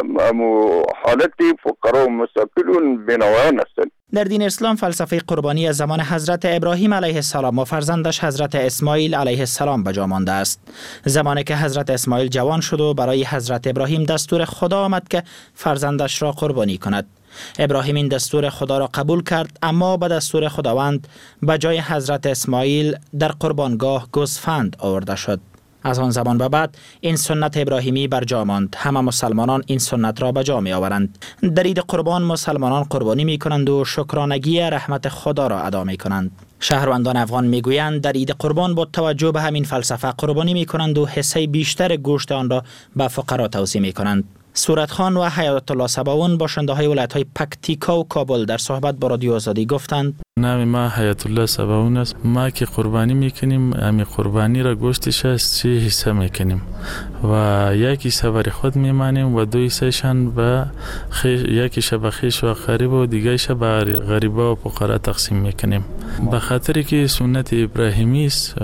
Speaker 16: حالتی فقرا و مساکین بینوایان هستند.
Speaker 10: در دین اسلام فلسفه قربانی از زمان حضرت ابراهیم علیه السلام و فرزندش حضرت اسماعیل علیه السلام به جا مانده است. زمانی که حضرت اسماعیل جوان شد و برای حضرت ابراهیم دستور خدا آمد که فرزندش را قربانی کند. ابراهیم این دستور خدا را قبول کرد، اما به دستور خداوند به جای حضرت اسماعیل در قربانگاه گوسفند آورده شد. از آن زمان به بعد این سنت ابراهیمی بر جا ماند. همه مسلمانان این سنت را به جا می آورند. در عید قربان مسلمانان قربانی می کنند و شکرانگی رحمت خدا را ادا می کنند. شهروندان افغان می گویند در عید قربان با توجه به همین فلسفه قربانی می کنند و حصه بیشتر گوشت آن را به فقرا توزیع می کنند. صورت خان و حیات الله سباون باشنده های ولایت های پکتیکا و کابل در صحبت با رادیو آزادی گفتند
Speaker 17: نام ما حیات الله سباون است. ما که قربانی میکنیم همین قربانی را گوشتش از 3 حصه میکنیم و یک حصه برای خود میمانیم و 2 حصهشان به یکیش به خویش و قریب و دیگهش به غریبا و فقرا تقسیم میکنیم. به خاطر که سنت ابراهیمی است،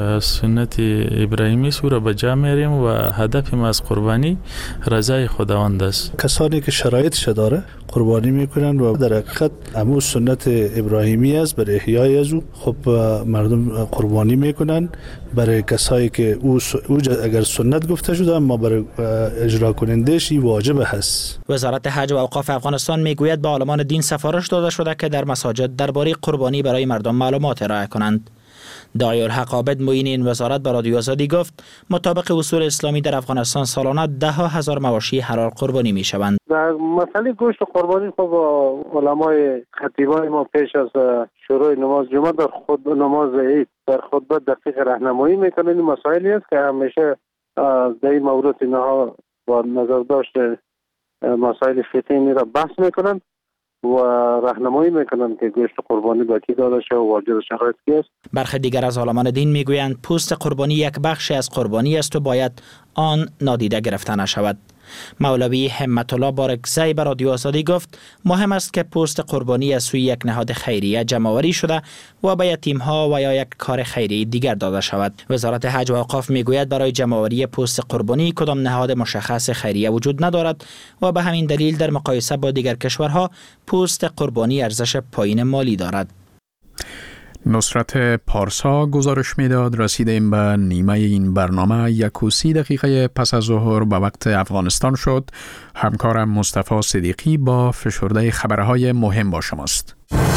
Speaker 17: او را به جا میاریم و هدف ما از قربانی رضای خداوند است.
Speaker 18: کسانی که شرایطش داره قربانی میکنن و در حقیقت همون سنت ابراهیمی است. برای احیای از او خب مردم قربانی میکنن برای کسایی که او اگر سنت گفته شده اما برای اجرا کنندهش واجب هست.
Speaker 10: وزارت حج و اوقاف افغانستان میگوید به عالمان دین سفارش داده شده که در مساجد درباره قربانی برای مردم معلومات ارائه کنند. داعی الحق عابد معین این وزارت به رادیو آزادی گفت مطابق اصول اسلامی در افغانستان سالانه 10,000 مواشی حلال قربانی می شوند.
Speaker 19: در مسئله گوشت قربانی خب علمای خطیبای ما پیش از شروع نماز جمعه در خود نماز عید در خطبه دقیق راهنمایی میکنند. این مسائلی است که همیشه در این مورد اینها با نظر داشته مسائل فقهی را بحث میکنند و راهنمایی میکنند که گوشت قربانی با کی داده شود و واجد شرایط است.
Speaker 10: برخی دیگر از عالمان دین میگویند پوست قربانی یک بخشی از قربانی است و باید آن نادیده گرفته نشود. مولوی همت الله بارکزی به رادیو آزادی گفت مهم است که پوست قربانی از سوی یک نهاد خیریه جمع‌آوری شده و به یتیم‌ها و یا یک کار خیریه دیگر داده شود. وزارت حج و اوقاف میگوید برای جمع‌آوری پوست قربانی کدام نهاد مشخص خیریه وجود ندارد و به همین دلیل در مقایسه با دیگر کشورها پوست قربانی ارزش پایین مالی دارد.
Speaker 3: نصرت پارسا گزارش میداد. رسیدیم به نیمه این برنامه. 1:30 پس از ظهر به وقت افغانستان شد. همکارم مصطفی صدیقی با فشرده خبرهای مهم با شماست.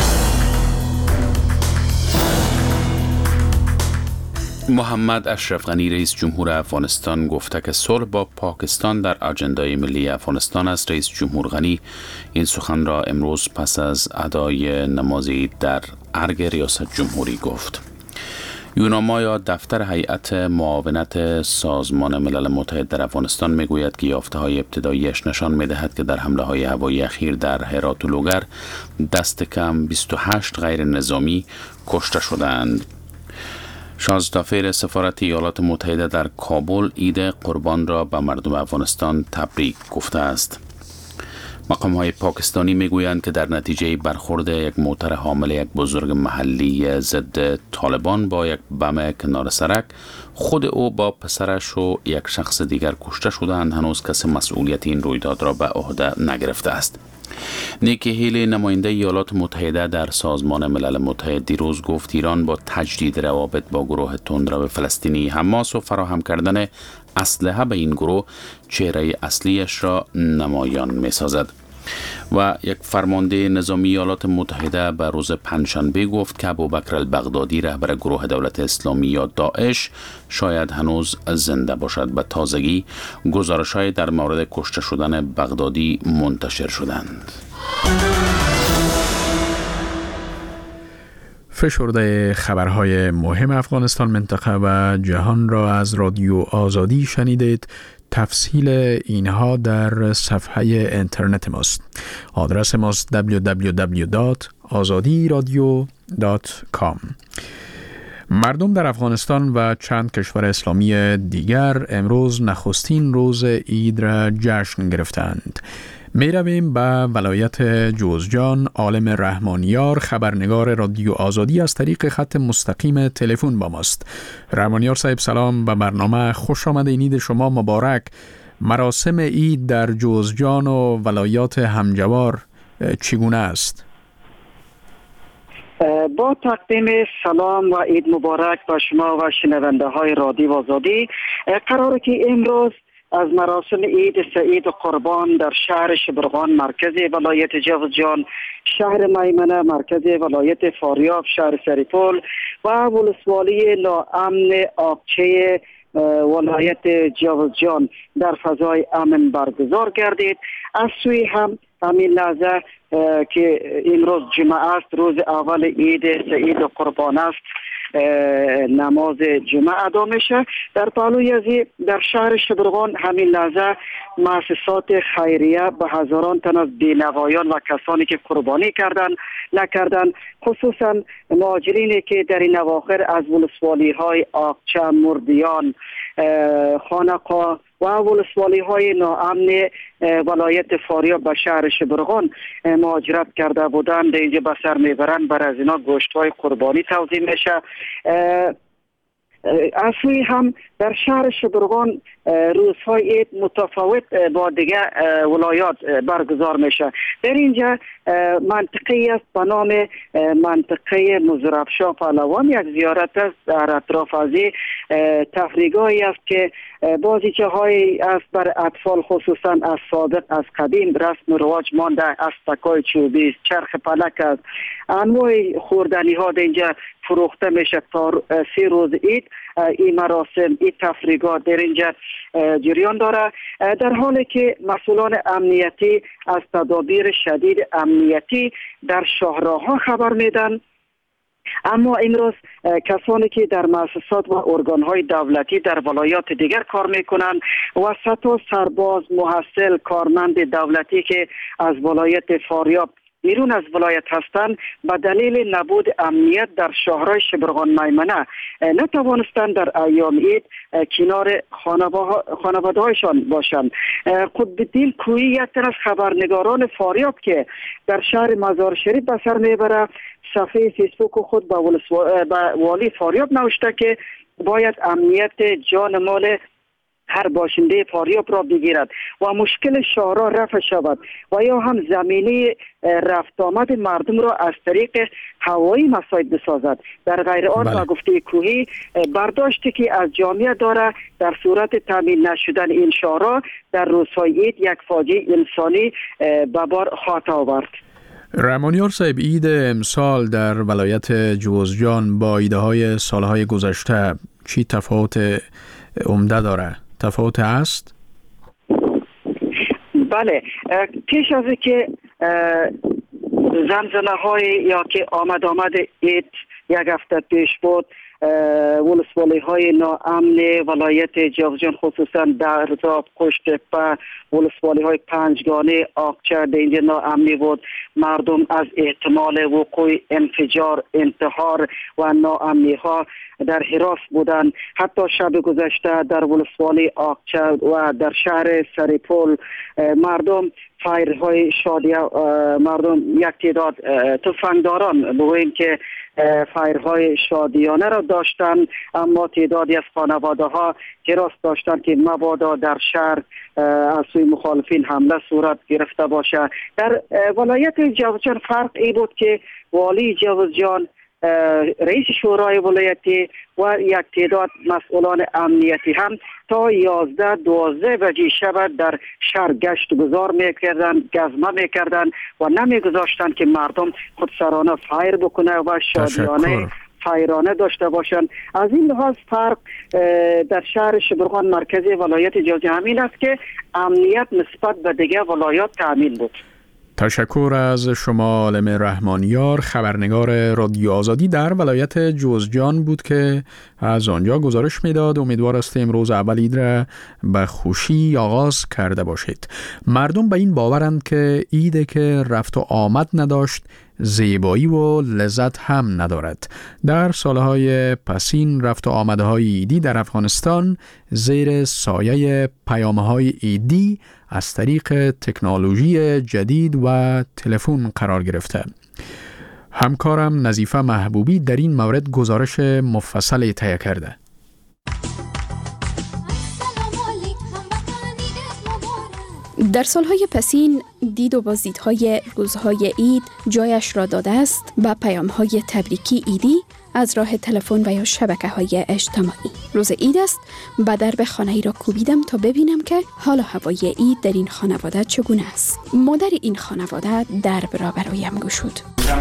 Speaker 1: محمد اشرف غنی رئیس جمهور افغانستان گفته که صلح با پاکستان در اجندای ملی افغانستان است. رئیس جمهور غنی این سخن را امروز پس از ادای نماز عید در ارگ ریاست جمهوری گفت. یوناما یا دفتر هیئت معاونت سازمان ملل متحد در افغانستان میگوید که یافته‌های ابتداییش نشان می‌دهد که در حمله‌های هوایی اخیر در هرات و لوگر دست کم 28 غیر نظامی کشته شدند. شازدافیر سفارت ایالات متحده در کابل عید قربان را به مردم افغانستان تبریک گفته است. مقام‌های پاکستانی میگویند که در نتیجه برخورد یک موتر حامل یک بزرگ محلی ضد طالبان با یک بم کنار سرک خود او با پسرش و یک شخص دیگر کشته شدند. هنوز کسی مسئولیت این رویداد را به عهده نگرفته است. نیکی هیلی نماینده ایالات متحده در سازمان ملل متحد دیروز گفت ایران با تجدید روابط با گروه تندرو فلسطینی حماس و فراهم کردن اسلحه به این گروه چهره اصلیش را نمایان می سازد. و یک فرمانده نظامی ایالات متحده به روز پنجشنبه گفت که ابوبکر البغدادی رهبر گروه دولت اسلامی یا داعش شاید هنوز زنده باشد. به تازگی گزارش‌های در مورد کشته شدن بغدادی منتشر شدند.
Speaker 3: فشرده خبرهای مهم افغانستان، منطقه و جهان را از رادیو آزادی شنیدید. تفصیل اینها در صفحه اینترنت ماست. آدرس ماست www.azadiradio.com. مردم در افغانستان و چند کشور اسلامی دیگر امروز نخستین روز عید را جشن گرفتند. می رویم به ولایت جوزجان. عالم رحمانیار خبرنگار رادیو آزادی از طریق خط مستقیم تلفن با ماست. رحمانیار صاحب سلام، به برنامه خوش آمدید. عید شما مبارک. مراسم عید در جوزجان و ولایات همجوار چگونه است؟
Speaker 20: با تقدیم سلام و عید مبارک به شما و شنونده های رادیو آزادی. قراره که امروز از مراسم عید سعید قربان در شهر شبرغان مرکز ولایت جوزجان، شهر میمنه مرکز ولایت فاریاب، شهر سریپول و ولسوالی ناامن آبچه ولایت جوزجان در فضای امن برگزار گردید. از سوی همین لحظه که امروز جمعه است، روز اول عید سعید قربان است، نماز جمعه ادا میشه. در پهلوی از در شهر شبرغان همین لحظه مؤسسات خیریه به هزاران تن از بینوایان و کسانی که قربانی نکردن، خصوصا مهاجرینی که در این اواخر از ولسوالی های آقچه، مردیان، خانقا و ولسوالی های ناامن ولایت فاریاب به شهر شبرغان مهاجرت کرده بودند، اینجا به سر میبرند. بر از اینا گوشت های قربانی توزیع میشه. اصلی هم در شهر شبرغان روزهای عید متفاوت با دیگه ولایات برگزار میشه. در اینجا منطقه است به نام منطقه مزرفشاه پهلوان، یک زیارت است در اطراف از تفریحگاهی است که بعضی جاهایی است بر اطفال، خصوصا از سابق از قدیم رسم و رواج مانده. استکای چوبی، چرخ پلک است، انواع خوردنی ها در اینجا فروخته میشه تا 3 روز عید. این مراسم، این تفریحات در اینجا جریان داره، در حالی که مسئولان امنیتی از تدابیر شدید امنیتی در شاهراه‌ها خبر میدن. اما امروز کسانی که در مؤسسات و ارگان‌های دولتی در ولایات دیگر کار میکنند و ستا سرباز محصل کارمند دولتی که از ولایت فاریاب بیرون از ولایت هستند به دلیل نبود امنیت در شهرهای شبرغان میمنه نتوانستند در ایام عید کنار خانواده‌هایشان باشند. قطب‌الدین کویی یک از خبرنگاران فاریاب که در شهر مزار شریف به سر میبره صفحه فیسبوک خود به والی فاریاب نوشته که باید امنیت جان مال هر باشنده فاریاب را بگیرد و مشکل شهرها رفع شود و یا هم زمینه رفت آمد مردم را از طریق هوایی مساعد بسازد. در غیر آن و گفته کوهی برداشتی که از جامعه داره در صورت تامین نشدن این شهرها در روزهای عید یک فاجعه انسانی به بار خواهد آورد.
Speaker 3: رحمانیار صاحب، عید امسال در ولایت جوزجان با ایده‌های سالهای گذشته چی تفاوت عمده داره؟ تفاوت است؟
Speaker 20: بله، پیش از که زمزمه های یا که آمد عید یک هفته پیش بود، ولسوالی های ناامن ولایت جوزجان خصوصا درزاب، قشت‌تپه، ولسوالی های پنجگانه، آقچه در اینجا ناامنی بود. مردم از احتمال وقوع انفجار، انتحار و ناامنی ها در هراس بودند. حتی شب گذشته در ولسوالی آقچه و در شهر سریپول مردم فایرهای شادی، مردم یک تعداد تفنگداران بگوییم که فایرهای شادیانه را داشتن، اما تعدادی از خانواده ها هراس داشتن که مبادا در شهر از سوی مخالفین حمله صورت گرفته باشه. در ولایت جوزجان فرق ای بود که والی جوزجان، رئیس شورای ولایتی و یک تعداد مسئولان امنیتی هم تا 11-12 بجه شب در شهر گشت گذار میکردن، گزمه میکردن و نمیگذاشتن که مردم خودسرانه فایر بکنه و شادیانه فایرانه داشته باشند. از این لحاظ فرق در شهر شبرغان مرکزی ولایت جوزجان همین است که امنیت نسبت به دیگر ولایات تامین بود.
Speaker 3: تشکر از شما عالم رحمانیار، خبرنگار رادیو آزادی در ولایت جوزجان بود که از آنجا گزارش میداد. امیدوار است امروز اول عید را به خوشی آغاز کرده باشید. مردم به این باورند که عید که رفت و آمد نداشت زیبایی و لذت هم ندارد. در سالهای پسین رفت و آمدهای عیدی در افغانستان زیر سایه پیامهای عیدی از طریق تکنولوژی جدید و تلفن قرار گرفته. همکارم نظیفه محبوبی در این مورد گزارش مفصلی تهیه کرده.
Speaker 21: در سالهای پسین دید و بازدیدهای روزهای عید جایش را داده است به پیامهای تبریکی عیدی از راه تلفن و یا شبکه‌های اجتماعی. روز عید است، به درب خانه‌ای را کوبیدم تا ببینم که حال و هوای عید در این خانواده چگونه است. مادر این خانواده درب را برایم گشود.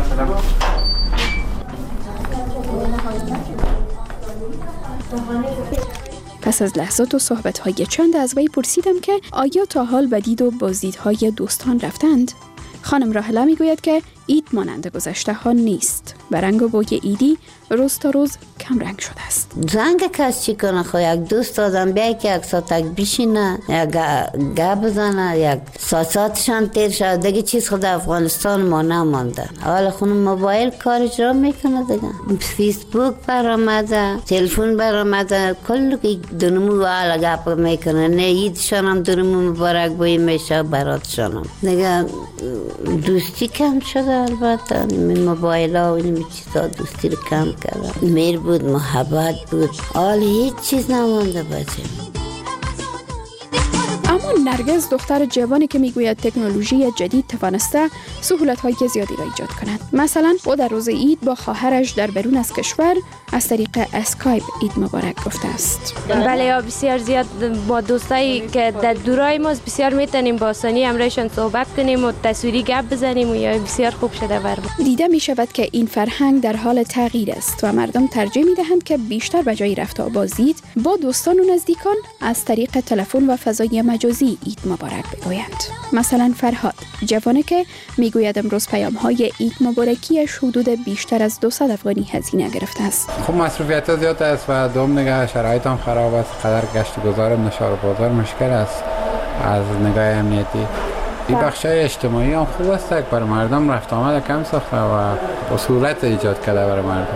Speaker 21: پس از لحظات و صحبت‌های چند از وی پرسیدم که آیا تا حال به دید و بازدیدهای دوستان رفتند؟ خانم راهله میگوید که عید مانند گذشته ها نیست و رنگ و بوی عیدی روز تا روز کم رنگ شده است.
Speaker 5: زنگ کس چی کنه؟ خو یک دوست آدم بیا که یک ساعت بشینه، یک گپ بزنه، یک ساعتشان تیر شد، دیگه چیز خود افغانستان ما نمانده. حالا خونم موبایل کارش را میکنه دیگه، فیسبوک برآمده، تلفن برآمده، کل دنمو حالا گپ میکنه. نه عیدشان هم دنمو مبارک بایی میشه، براتشان هم دیگه دوستی کم شده. البته موبایل ها و این چیزا دوستی رو کم کرده. میر بود، محبت بود، حال هیچ چیز نمانده بچه.
Speaker 21: اما نرگس دختر جوانی که میگوید تکنولوژی جدید توانسته سهولت‌های زیادی را ایجاد کند. مثلا او در روز عید با خواهرش در برون از کشور از طریق اسکایپ عید مبارک گفته است.
Speaker 6: بله، بسیار زیاد با دوستایی که در دورای ماست بسیار میتونیم با آسانی همراهشان صحبت کنیم و تصویری گپ بزنیم و یا بسیار خوب شده برام.
Speaker 21: دیده می شود که این فرهنگ در حال تغییر است و مردم ترجیح می دهند که بیشتر به جای رفت و بازدید با دوستان و نزدیکان از طریق تلفن و فضای مجازی عید مبارک بگویند. مثلا فرهاد، جوانی که میگوید امروز پیام‌های عید مبارکیش حدود بیشتر از 200 افغانی هزینه گرفته است.
Speaker 22: خب مصرفیت زیاد است و دوم نگاه شرایط هم خراب است. قدر گشت گذار نشار بازار مشکل است از نگاه امنیتی. این بخشای اجتماعی هم خوب است که برای مردم رفت آمد کم ساخته و سهولت ایجاد کرده برای مردم.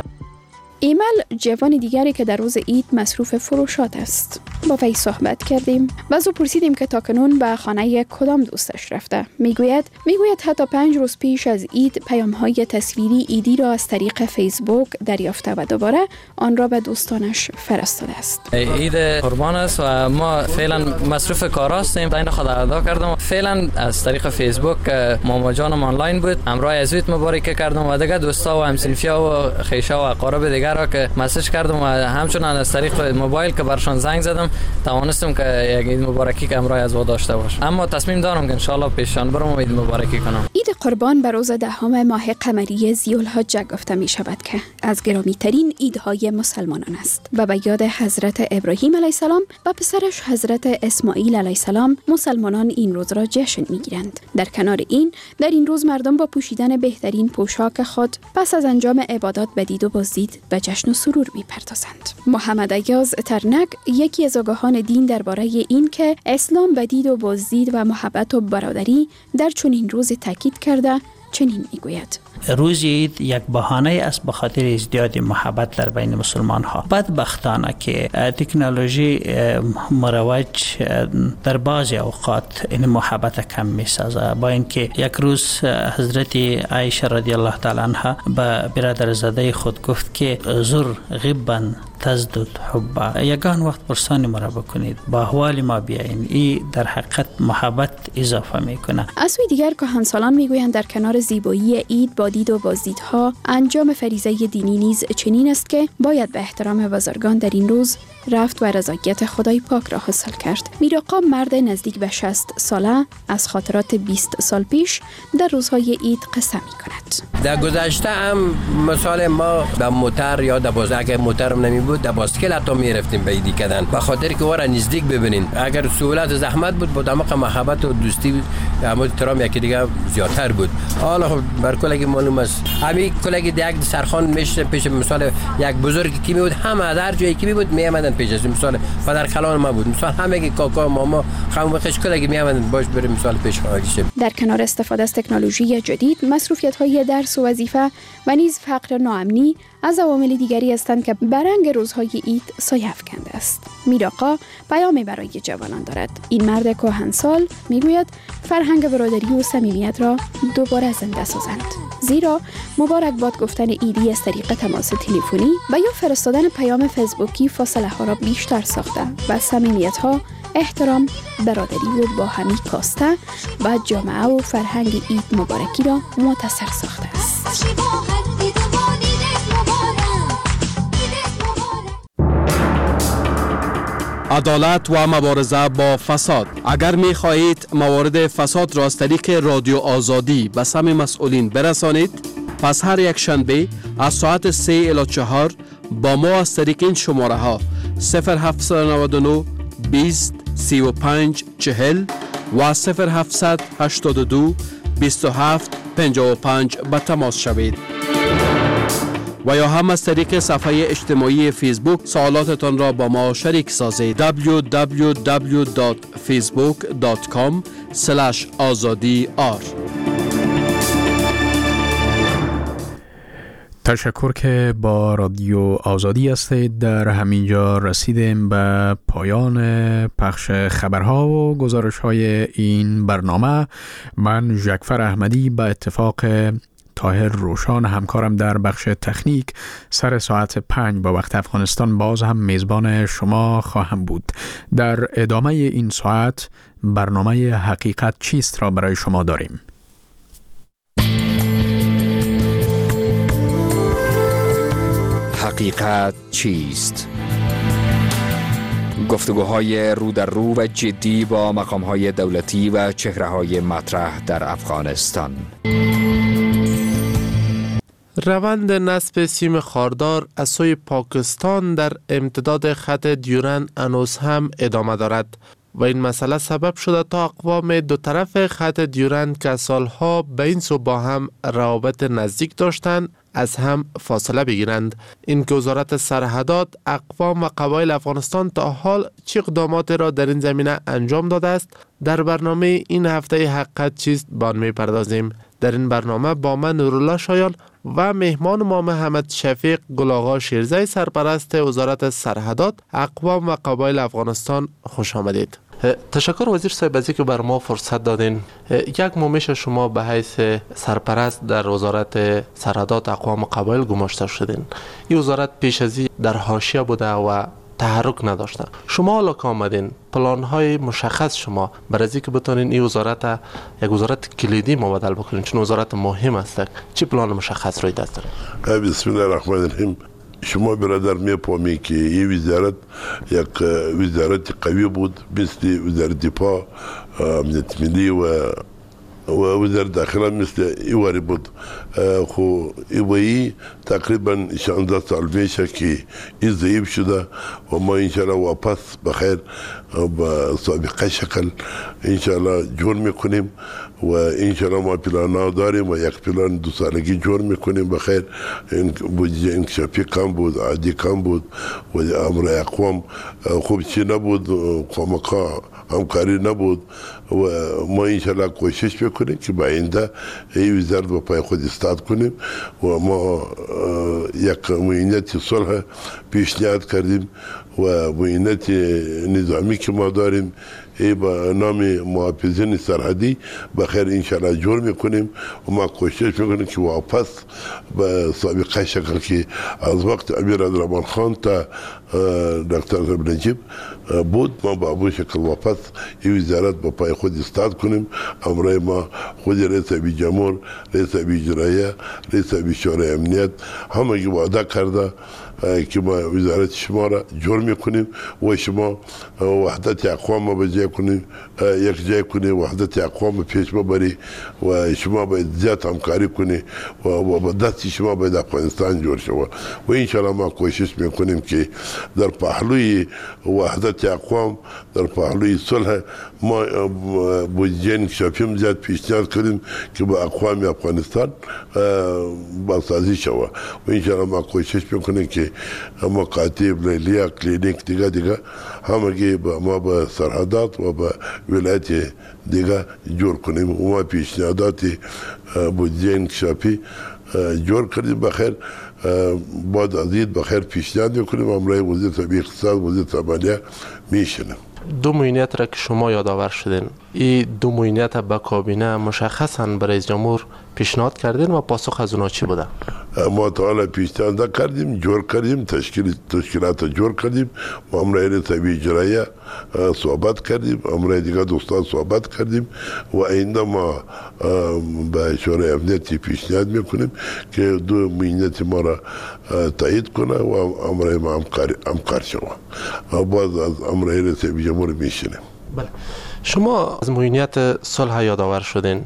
Speaker 21: ایمل جوان دیگری که در روز عید مصروف فروشات است. با وی صحبت کردیم و از او پرسیدیم که تاکنون به خانه کدام دوستش رفته. میگوید حتی 5 روز پیش از عید پیام‌های تصویری عیدی را از طریق فیسبوک دریافته و دوباره آن را به دوستانش فرستاده است.
Speaker 23: عید قربان است و ما فعلا مصروف کار هستیم. دین خدا ادا کردم. فعلا از طریق فیسبوک ماما جانم آنلاین بود. همراه از عید مبارک کردم و دیگه دوستا و همسنفیا و خیشا و اقارب دیگه را که مسیج کردم و همچنین از طریق موبایل که برشان زنگ زدم توانستم که یک عید مبارکی که همراه از او داشته باشم. اما تصمیم دارم که ان شاء الله پیشان برم عید مبارکی کنم.
Speaker 21: عید قربان به روز 10 ماه قمری ذی‌الحجه گفته می شود که از گرامی ترین عیدهای مسلمانان است و به یاد حضرت ابراهیم علیه السلام و پسرش حضرت اسماعیل علیه السلام مسلمانان این روز را جشن می گیرند. در کنار این، در این روز مردم با پوشیدن بهترین پوشاک خود پس از انجام عبادات به دید و بازدید به جشن و سرور می پردازند. محمد ایاز ترنک یکی از آگاهان دین درباره این که اسلام به دید و بازدید و محبت و برادری در چنین روزی تاکید کرده چنین میگوید:
Speaker 24: روز عید یک بهانه است به خاطر ازدیاد محبت در بین مسلمان ها. بدبختانه که تکنولوژی مروج در بعضی اوقات این محبت کم می سازه. با اینکه یک روز حضرت عایشه رضی الله تعالی عنها به برادرزاده خود گفت که زر غبا تزدد حبا، یگان وقت پرسان ما را بکنید، با احوال ما بیاین. این در حقیقت محبت اضافه میکنه.
Speaker 21: از سوی دیگر کهنسالان میگویند در کنار زیبایی عید با دید و بازدیدها انجام فریضه دینی نیز چنین است که باید به احترام بزرگان در این روز رفت و رضایت خدای پاک را حاصل کرد. میراقا مرد نزدیک به 60 ساله از خاطرات 20 سال پیش در روزهای عید قصه میکند.
Speaker 25: در گذشته هم مثال ما در موتر یا در باز اگر موترم نمی بود در باسکل حتی میرفتیم به عیدی کردن به خاطر که ورا نزدیک ببینین. اگر سهولت و زحمت بود با دماغ محبت و دوستی و احترام یکی دیگه زیادتر بود. حالا خب بر کلگی معلوم است همین کلگی یک سرخوان میشه پیش مثال یک بزرگی کی بود همه در جایی کی بود میامدن پیش از مثال پدر خالان ما بود مثال همه کاکا ماما خانم خش کلگی میامدن باش بریم مثال پیش خواهیشه.
Speaker 21: در کنار استفاده از تکنولوژی جدید مصروفیت‌های درس و وظیفه و نیز فقر ناامنی از عوامل دیگری هستند که برنگ روزهای عید سایه افکنده است. میراقا پیامی برای جوانان دارد. این مرد کهنسال میگوید فرهنگ برادری و صمیمیت را دوباره زنده سازند. زیرا مبارک باد گفتن عیدی از طریق تماس تلفنی و یا فرستادن پیام فیسبوکی فاصله ها را بیشتر ساخته و صمیمیت ها، احترام، برادری و باهمی کاسته و جامعه و فرهنگ عید مبارکی را متصل ساخته است.
Speaker 26: عدالت و مبارزه با فساد. اگر می خواهید موارد فساد را از طریق رادیو آزادی به سمع مسئولین برسانید، پس هر یک شنبه از ساعت 3 الی 4 با ما از طریق این شماره ها 0799 20 35 40 و 0782 27 55 به تماس شوید. و یا هم از طریق صفحه اجتماعی فیسبوک سوالاتتان را با ما شریک سازید. www.facebook.com/azadiar.
Speaker 3: تشکر که با رادیو آزادی هستید. در همینجا رسیدیم به پایان پخش خبرها و گزارش های این برنامه. من ژکفر احمدی به اتفاق طاهر روشان همکارم در بخش تکنیک سر ساعت 5 با وقت افغانستان باز هم میزبان شما خواهم بود. در ادامه این ساعت برنامه حقیقت چیست را برای شما داریم.
Speaker 2: حقیقت چیست؟ گفتگوهای رو در رو و جدی با مقام‌های دولتی و چهره‌های مطرح در افغانستان.
Speaker 4: روند نصب سیم خاردار از سوی پاکستان در امتداد خط دیورند هنوز هم ادامه دارد و این مسئله سبب شده تا اقوام دو طرف خط دیورند که سالها به این سو با هم روابط نزدیک داشتند از هم فاصله بگیرند. این که وزارت سرحدات، اقوام و قبایل افغانستان تا حال چه اقدامات را در این زمینه انجام داده است، در برنامه این هفته حقیقت چیست به آن می‌پردازیم. در این برنامه با من نورالله شایان و مهمان ما محمد شفیق گل‌آقا شیرزی، سرپرست وزارت سرحدات، اقوام و قبایل افغانستان، خوش آمدید. تشکر وزیر صاحب از اینکه بر ما فرصت دادین. یک ماه میشه شما به حیث سرپرست در وزارت سرحدات، اقوام و قبایل گماشته شدین. این وزارت پیش از این در حاشیه بوده و تحرک نداشته. شما حالا که آمدین، پلان‌های مشخص شما برای اینکه بتونین این وزارت یک وزارت کلیدی مبادل بکنین، چون وزارت مهم است، چه پلان مشخص روی دست دارین؟
Speaker 7: بسم الله الرحمن الرحیم. شما برادر می‌فهمید که این وزارت یک وزارت قوی بود، مثل وزارت دفاع، امنیت ملی و وزارت داخله مثل ایواری بود. خو ایوایی تقریبا 16 سال میشه که این ضعیف شده و ما انشاءالله واپس بخیر با سابقه شکل انشاءالله جور میکنیم و انشاءالله ما پلان داریم و یک پلان 2 سالگی جور میکنیم بخیر. بودجه انکشافی کم بود، عادی کم بود و امر اقوام خوب چی نبود، قومکا همکاری نبود و ما انشاءالله کوشش بکنیم که با آینده این وزارت با پای خود استاد کنیم و ما یک معینت صلح پیشنهاد کردیم و معینت نظامی که ما داریم با نام محافظین سرحدی بخیر انشاءالله جور میکنیم و ما کوشش میکنیم که واپس به سابقه شکل که از وقت امیر عبدالرحمن خان تا دکتر صاحب نجیب بود ما با ابو شکل واپس این وزارت با پای خود استاد کنیم. امروز ما خود رئیس ابی جمهور، رئیس ابی اجرایه، رئیس ابی شورای امنیت همه وعده کرده که ما وزارت شما را جور میکنیم و شما وحدت اقوام به جای کنیم، یک جای کنیم، وحدت اقوام پیش ببری و شما باید زیاد همکاری کنی و با دست شما باید افغانستان جور شود و انشاءالله ما کوشش میکنیم که در پهلوی وحدت اقوام، در پهلوی صلح ما بودجه انکشافی زیاد پیشنهاد کنیم که با اقوام افغانستان بازسازی شود و انشاءالله ما کوشش میکنیم که مکاتب، لیلیا، کلینیک دیگه همگی ما با سرحدات و با ولایت دیگه جور کنیم و ما پیشنهادات بودجه انکشافی جور کردیم بخیر. بعد از این بخیر پیشنهاد میکنیم امروز وزیر طبیعی اقتصاد، وزیر طبیعی میشنم.
Speaker 4: 2 معینات را که شما یادآور شدین، این 2 معینات به کابینه مشخصاً برای رئیس جمهور پیشنهاد کردین و پاسخ از اونا چی بوده؟
Speaker 7: ما تا حالا پیشنهاد کردیم، جور کردیم، تشکیلات جور کردیم و امروز رئیس ابی اجرایه صحبت کردیم، امروز دیگه دوستان صحبت کردیم و آینده ما به شورای امنیتی پیشنهاد میکنیم که 2 معینات ما را تایید کنه و امروز ما همکار شویم و باز از امروز رئیس ابی جمهور میشنیم.
Speaker 4: بله، شما از معینات صلح یادآور شدین.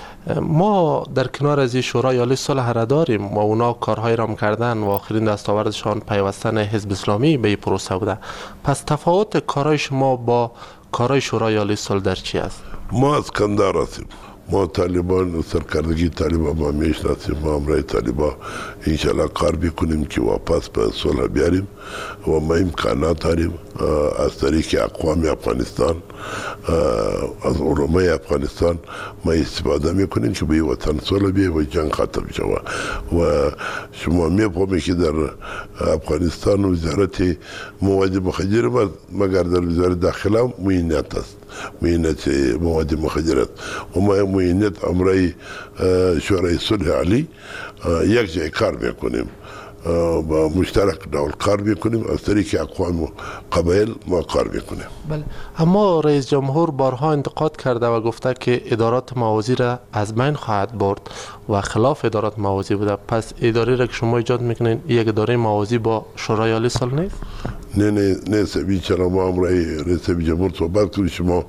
Speaker 4: ما در کنار از این شورای عالی صلح را داریم و اونا کارهای را کردن و آخرین دستاوردشان پیوستن حزب اسلامی به این پروسه بوده. پس تفاوت کارهای شما با کارهای شورای عالی صلح در چی است؟
Speaker 7: ما از کندهار هستیم، ما طالبان سرکردگی طالبان ما میشناسیم، ما امروز طالبان انشالله کار بکنیم که واپس به صلح بیاریم و ما امکانات داریم از طریق اقوام افغانستان از علمای افغانستان ما استفاده میکنیم که به وطن صلح بیه و جنگ ختم شود. و شما میفهمید که در افغانستان وزارت مواد مخدر مگر در وزارت داخله معینت است، معینت مواد مخدر است و ما معینت امرای شورای صلح علی یک جای کار میکنیم، با مشترک دول کار میکنیم، از طریق اقوام و قبایل ما کار میکنیم.
Speaker 4: بله، اما رئیس جمهور بارها انتقاد کرده و گفته که ادارات موازی را از بین خواهد برد و خلاف ادارات موازی بوده. پس اداره را که شما ایجاد میکنین یک اداره موازی با شورای عالی صلح نیست؟
Speaker 7: نه سبی چرا ما امرای رئیس جمهور صحبت کنیم، شما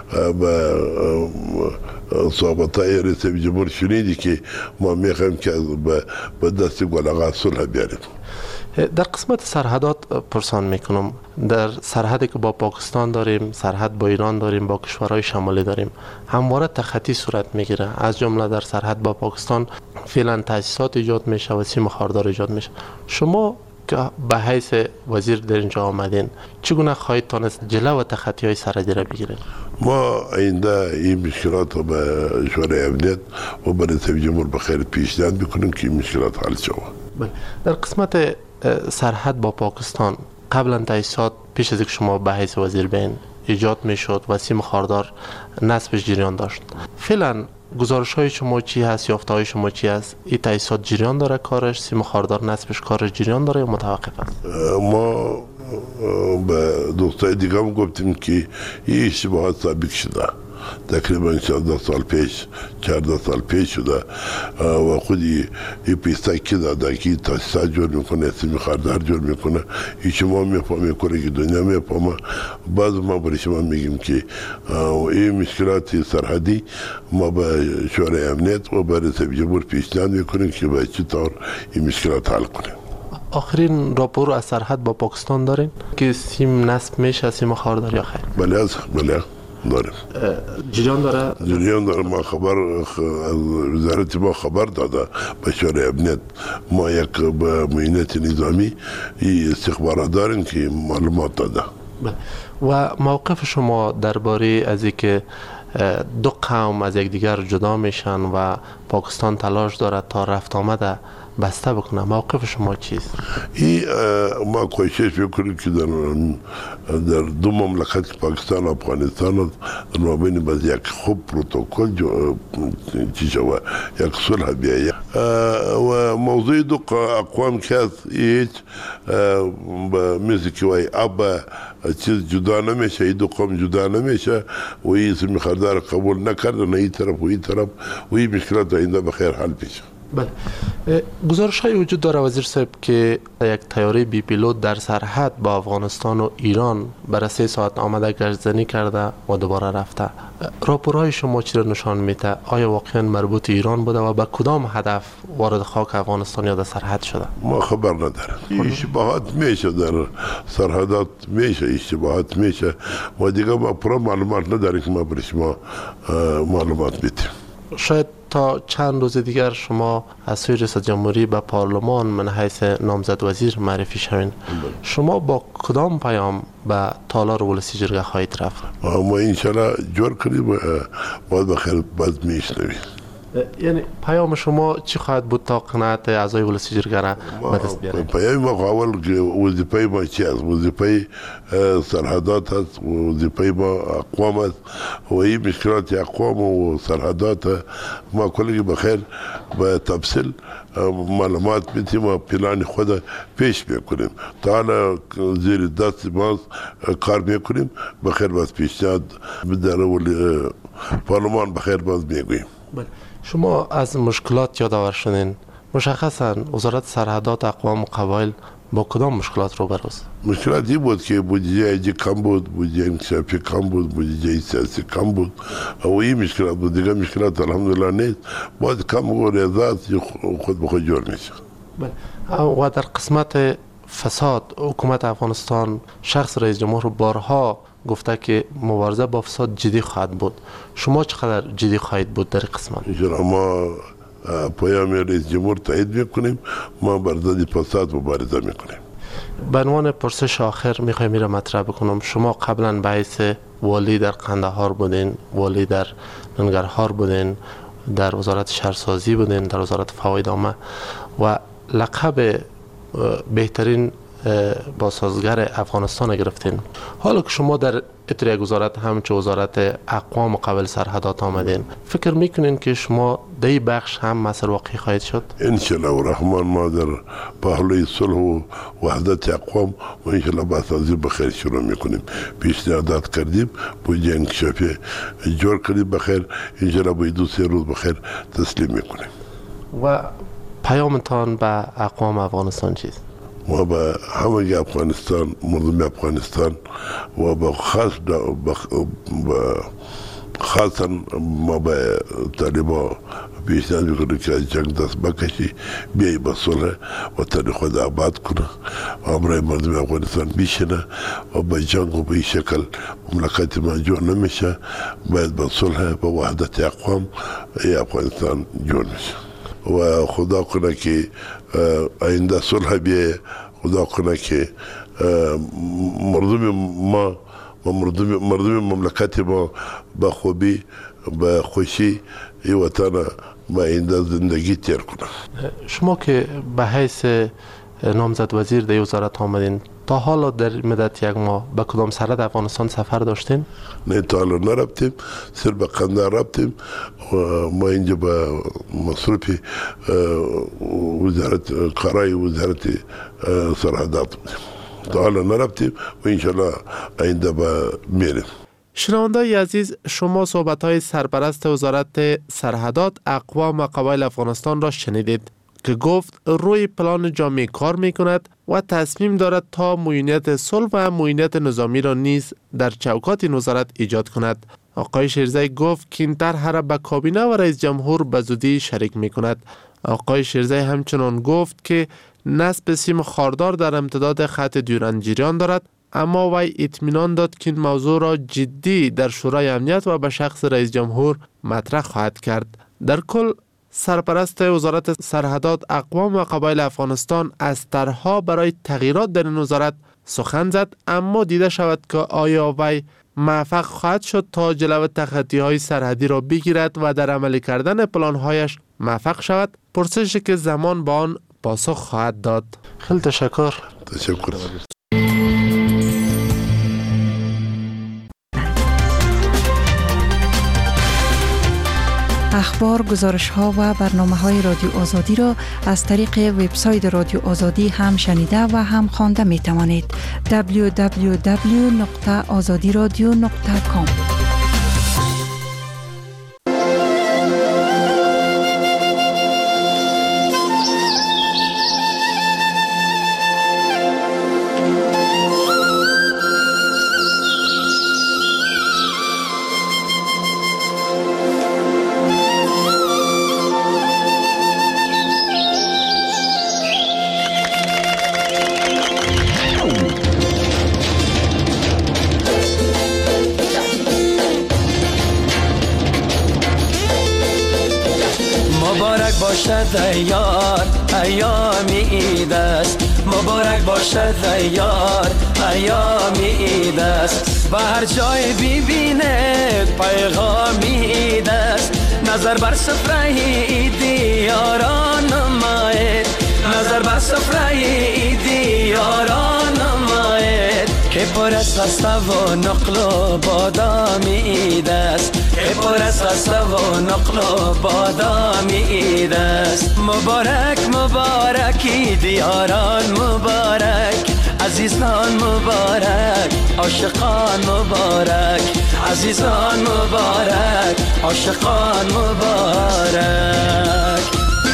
Speaker 7: با صحبتای رئیس جمهور شنیدی که ما میخوایم که به دست گل آقا صلح بیاریم.
Speaker 4: در قسمت سرحدات پرسان میکنم، در سرحدی که با پاکستان داریم، سرحد با ایران داریم، با کشورهای شمالی داریم، همواره تخطی صورت میگیره. از جمله در سرحد با پاکستان فعلا تاسیسات ایجاد میشه و سیم خاردار ایجاد میشه. شما که به حیث وزیر در اینجا آمدین، چگونه خواهید تانست جلو و تخطی های سرحدی را بگیرید؟
Speaker 7: ما آینده این مشکلات رو به شورای امنیت و به رئیس جمهور بخیر پیشنهاد میکنیم که این مشکلات حل شود.
Speaker 4: در قسمت سرحد با پاکستان قبلا تاسیسات پیش از اینکه شما به حیث وزیر بین ایجاد میشد و سیم خاردار نصبش جریان داشت. فعلا گزارش های شما چی هست، یافته های شما چی هست؟ این تاسیسات جریان داره کارش، سیم خاردار نصبش کارش جریان داره یا متوقف است؟
Speaker 7: ما به دوستای دیگه هم گفتیم که این اشتباهات ثابت شده، تقریبا 14 سال پیش 14 سال پیش شده و خودی این پیسته که داده که تاسیسات جور میکنه، سیم خاردار جور میکنه. این شما میفهمه کنه که دنیا میفهمه. بعض ما برای شما میگیم که این مشکلات سرحدی ما به شورای امنیت و به رئیس جمهور پیشنهاد میکنیم که به چه طور این مشکلات حل کنیم.
Speaker 4: آخرین راپور از سرحد با پاکستان دارین که سیم نصب میشه، سیم خاردار یا خیر؟
Speaker 7: بله داریم.
Speaker 4: جریان داره؟
Speaker 7: جریان داره. ما خبر از وزارت ما خبر داده به شورای امنیت. ما یک به معینت نظامی استخبارات داریم که معلومات داده.
Speaker 4: و موقف شما درباره از اینکه دو قوم از یکدیگر جدا میشن و پاکستان تلاش داره تا رفت آمده بسته بکنه، موقف شما چیست؟
Speaker 7: ما کوشش میکنیم که در دو مملکت پاکستان و افغانستان در مابین باز یک خوب پروتکل چی شود، یک صلح بیاید و موضوع دو اقوام که هست هیچ مثل که وای ابا چیز جدا نمیشه، این دو قوم جدا نمیشه و این سیم خاردار قبول نکردن این طرف و این طرف و این مشکلات آینده بخیر حل بشه.
Speaker 4: بله، گزارش های وجود داره وزیر صاحب که یک طیاره بی پیلوت در سرحد با افغانستان و ایران برای 3 ساعت آمده گشتزنی کرده و دوباره رفته. راپورهای شما چی را نشان میده؟ آیا واقعا مربوط ایران بوده و به کدام هدف وارد خاک افغانستان یا در سرحد شده؟
Speaker 7: ما خبر نداریم. اشتباهات میشه در سرحدات، میشه اشتباهات میشه. ما دیگه ما پرا معلومات نداریم که ما برای شما معلومات بدیم.
Speaker 4: شاید تا چند روز دیگر شما از سوی رئیس جمهوری به پارلمان من حیث نامزد وزیر معرفی شوین. شما با کدام پیام به تالار ولسی جرگه خواهید رفت؟
Speaker 7: ما انشالله جور کنیم باید بخیر باید میشنویم.
Speaker 4: یعنی پیام شما چی خواهد بود تا قناعت اعضای ولسی جرگه را به دست بیارید؟
Speaker 7: پیام ما اول که وظیفه ما چی است؟ وظیفه سرحدات است، وظیفه ما اقوام است و این مشکلات اقوام و سرحدات ما کلی بخیر به تفصیل معلومات میتیم و پلان خود پیش میکنیم. تا حالا زیر دست ما کار میکنیم، بخیر باز پیشنهاد در پارلمان بخیر باز میگوییم.
Speaker 4: شما از مشکلات یادآور شدین. مشخصا وزارت سرحدات اقوام و قبایل با کدام مشکلات روبروست؟
Speaker 7: مشکلاتی بود که بودجه ایجی کم بود، بودجه انکشافی کم بود، بودجه سیاسی کم بود و این مشکلات بود. دیگه مشکلات الحمدلله نیست. باید کم و ریاضات خود به خود جور میشه.
Speaker 4: و در قسمت فساد حکومت افغانستان شخص رئیس جمهور بارها گفته که مبارزه با فساد جدی خواهد بود. شما چقدر جدی خواهید بود در قسمت؟
Speaker 7: ما پیام رئیس جمهور تایید میکنیم، ما بر ضد فساد مبارزه میکنیم.
Speaker 4: به عنوان پرسش آخر میخوایم میره مطرح بکنم. شما قبلا به حیث والی در قندهار بودین، والی در ننگرهار بودین، در وزارت شهرسازی بودین، در وزارت فواید عامه و لقب بهترین بازسازگر افغانستان گرفتین. حالا که شما در اتر یک وزارت همچه وزارت اقوام قبل سرحدات آمدین، فکر میکنین که شما دی بخش هم مسئله واقعی خواهید شد؟
Speaker 7: انشالله و رحمان ما در پهلوی صلح و وحدت اقوام و انشالله بازسازی بخیر شروع میکنیم. پیشنهادات کردیم، بودجه انکشافی جور کردیم بخیر، انشالله باید 2-3 روز بخیر تسلیم میکنیم.
Speaker 4: و پیامتان به اقوام افغانستان چیست؟
Speaker 7: ما به همه افغانستان، مردم افغانستان و به خاصا ما به طالبا پیشنهاد میکنیم که از جنگ دست بکشی، بیایی به صلح و تن خود آباد کنه و امرای مردم افغانستان بیشنه و به جنگ و به این شکل مملکت ما جور نمیشه. باید به صلح و وحدت اقوام افغانستان جور میشه و خدا کنه که آینده صلح بیه. خدا کنه که مردم مملکت ما با خوبی، با خوشی ای وطن با آینده زندگی تیر کنه.
Speaker 4: شما که به حیث نامزد وزیر در وزارت آمدین، تا حالا در مدت یک ماه به کدام سرحد افغانستان سفر داشتین؟
Speaker 7: نه تا حالا نرفتیم، صرف به قندهار رفتیم و ما اینجا به مصروف وزارت کارای وزارت سرحدات بودیم. تا حالا نرفتیم و انشالله آینده میریم.
Speaker 4: شنونده‌های عزیز، شما صحبت‌های سرپرست وزارت سرحدات اقوام و قبایل افغانستان را شنیدید که گفت روی پلان جامع کار میکند و تصمیم دارد تا معینیت صلح و معینیت نظامی را نیز در چوکات این وزارت ایجاد کند. آقای شیرزی گفت که این طرح را به کابینه و رئیس جمهور به زودی شریک میکند. آقای شیرزی همچنان گفت که نصب سیم خاردار در امتداد خط دیورند جریان دارد، اما وی اطمینان داد که این موضوع را جدی در شورای امنیت و به شخص رئیس جمهور مطرح خواهد کرد. در کل سرپرست وزارت سرحدات اقوام و قبایل افغانستان از طرح‌ها برای تغییرات در این وزارت سخن زد، اما دیده شود که آیا وی موفق خواهد شد تا جلو تخطی‌های سرحدی را بگیرد و در عملی کردن پلان‌هایش موفق شود؟ پرسشی که زمان به آن پاسخ خواهد داد. خیلی تشکر.
Speaker 8: اخبار، گزارش‌ها و برنامه‌های رادیو آزادی را از طریق وبسایت رادیو آزادی هم شنیده و هم خوانده می‌توانید. www.azadiradio.com
Speaker 9: یار ایام عید است، مبارک باشد یار ایام عید است، و هر جای ببینه پیغام عید است. نظر بر سفره عیدی یاران نماید، نظر بر سفره عیدی یاران نماید، که پر از خسته و نقل و بادام عید است، که پر از خسته و نقل و بادام عید است. مبارک مبارک عید یاران مبارک، عزیزان مبارک، عاشقان مبارک، عزیزان مبارک، عاشقان مبارک.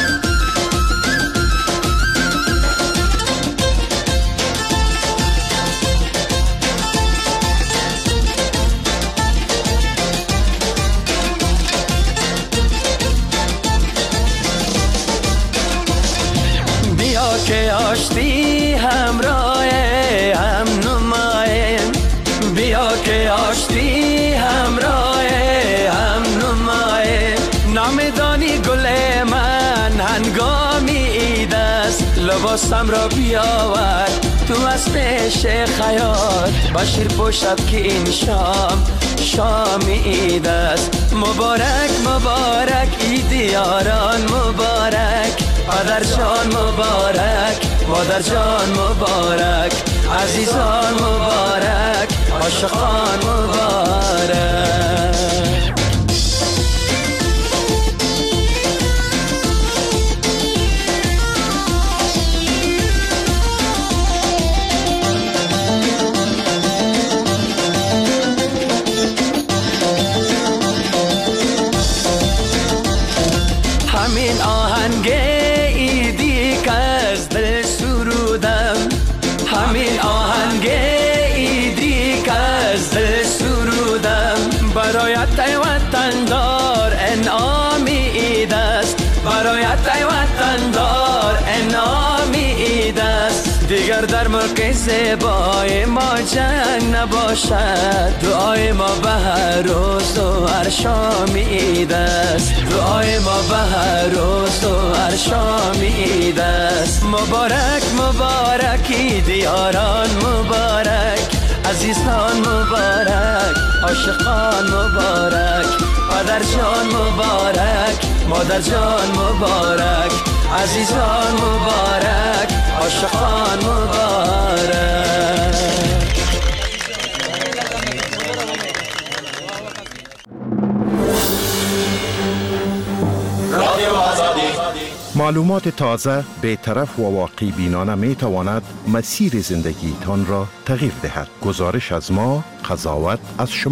Speaker 9: که آشتی همراه هم نمایم، بیا که آشتی همراه هم نمایم. نامدانی گل من هنگامی عید است، لباسم را بیاور تو از پیش خیاط بشیر پشت که این شام عید است. مبارک مبارک عید یاران مبارک، پدر جان مبارک، مادر جان مبارک، عزیزان مبارک، عاشقان مبارک. همین آهنگ ایدی که از دل سرودم، همین آهنگ ایدی که از دل سرودم، برایت ای وطندار انعام عید است، برایت ای وطندار انعام عید است. دیگر در ملک زیبای ما جنگ نباشد، دعای ما به هر روز و هر شام عید است، دعای ما به هر روز و هر شام عید است. مبارک مبارک عید یاران مبارک، عزیزان مبارک، عاشقان مبارک، پدر جان مبارک، مادر جان مبارک، عزیزان مبارک، عاشقان مبارک.
Speaker 11: معلومات تازه، بی‌طرف و واقعی بینانه می تواند مسیر زندگی تان را تغییر دهد. گزارش از ما، قضاوت از شما.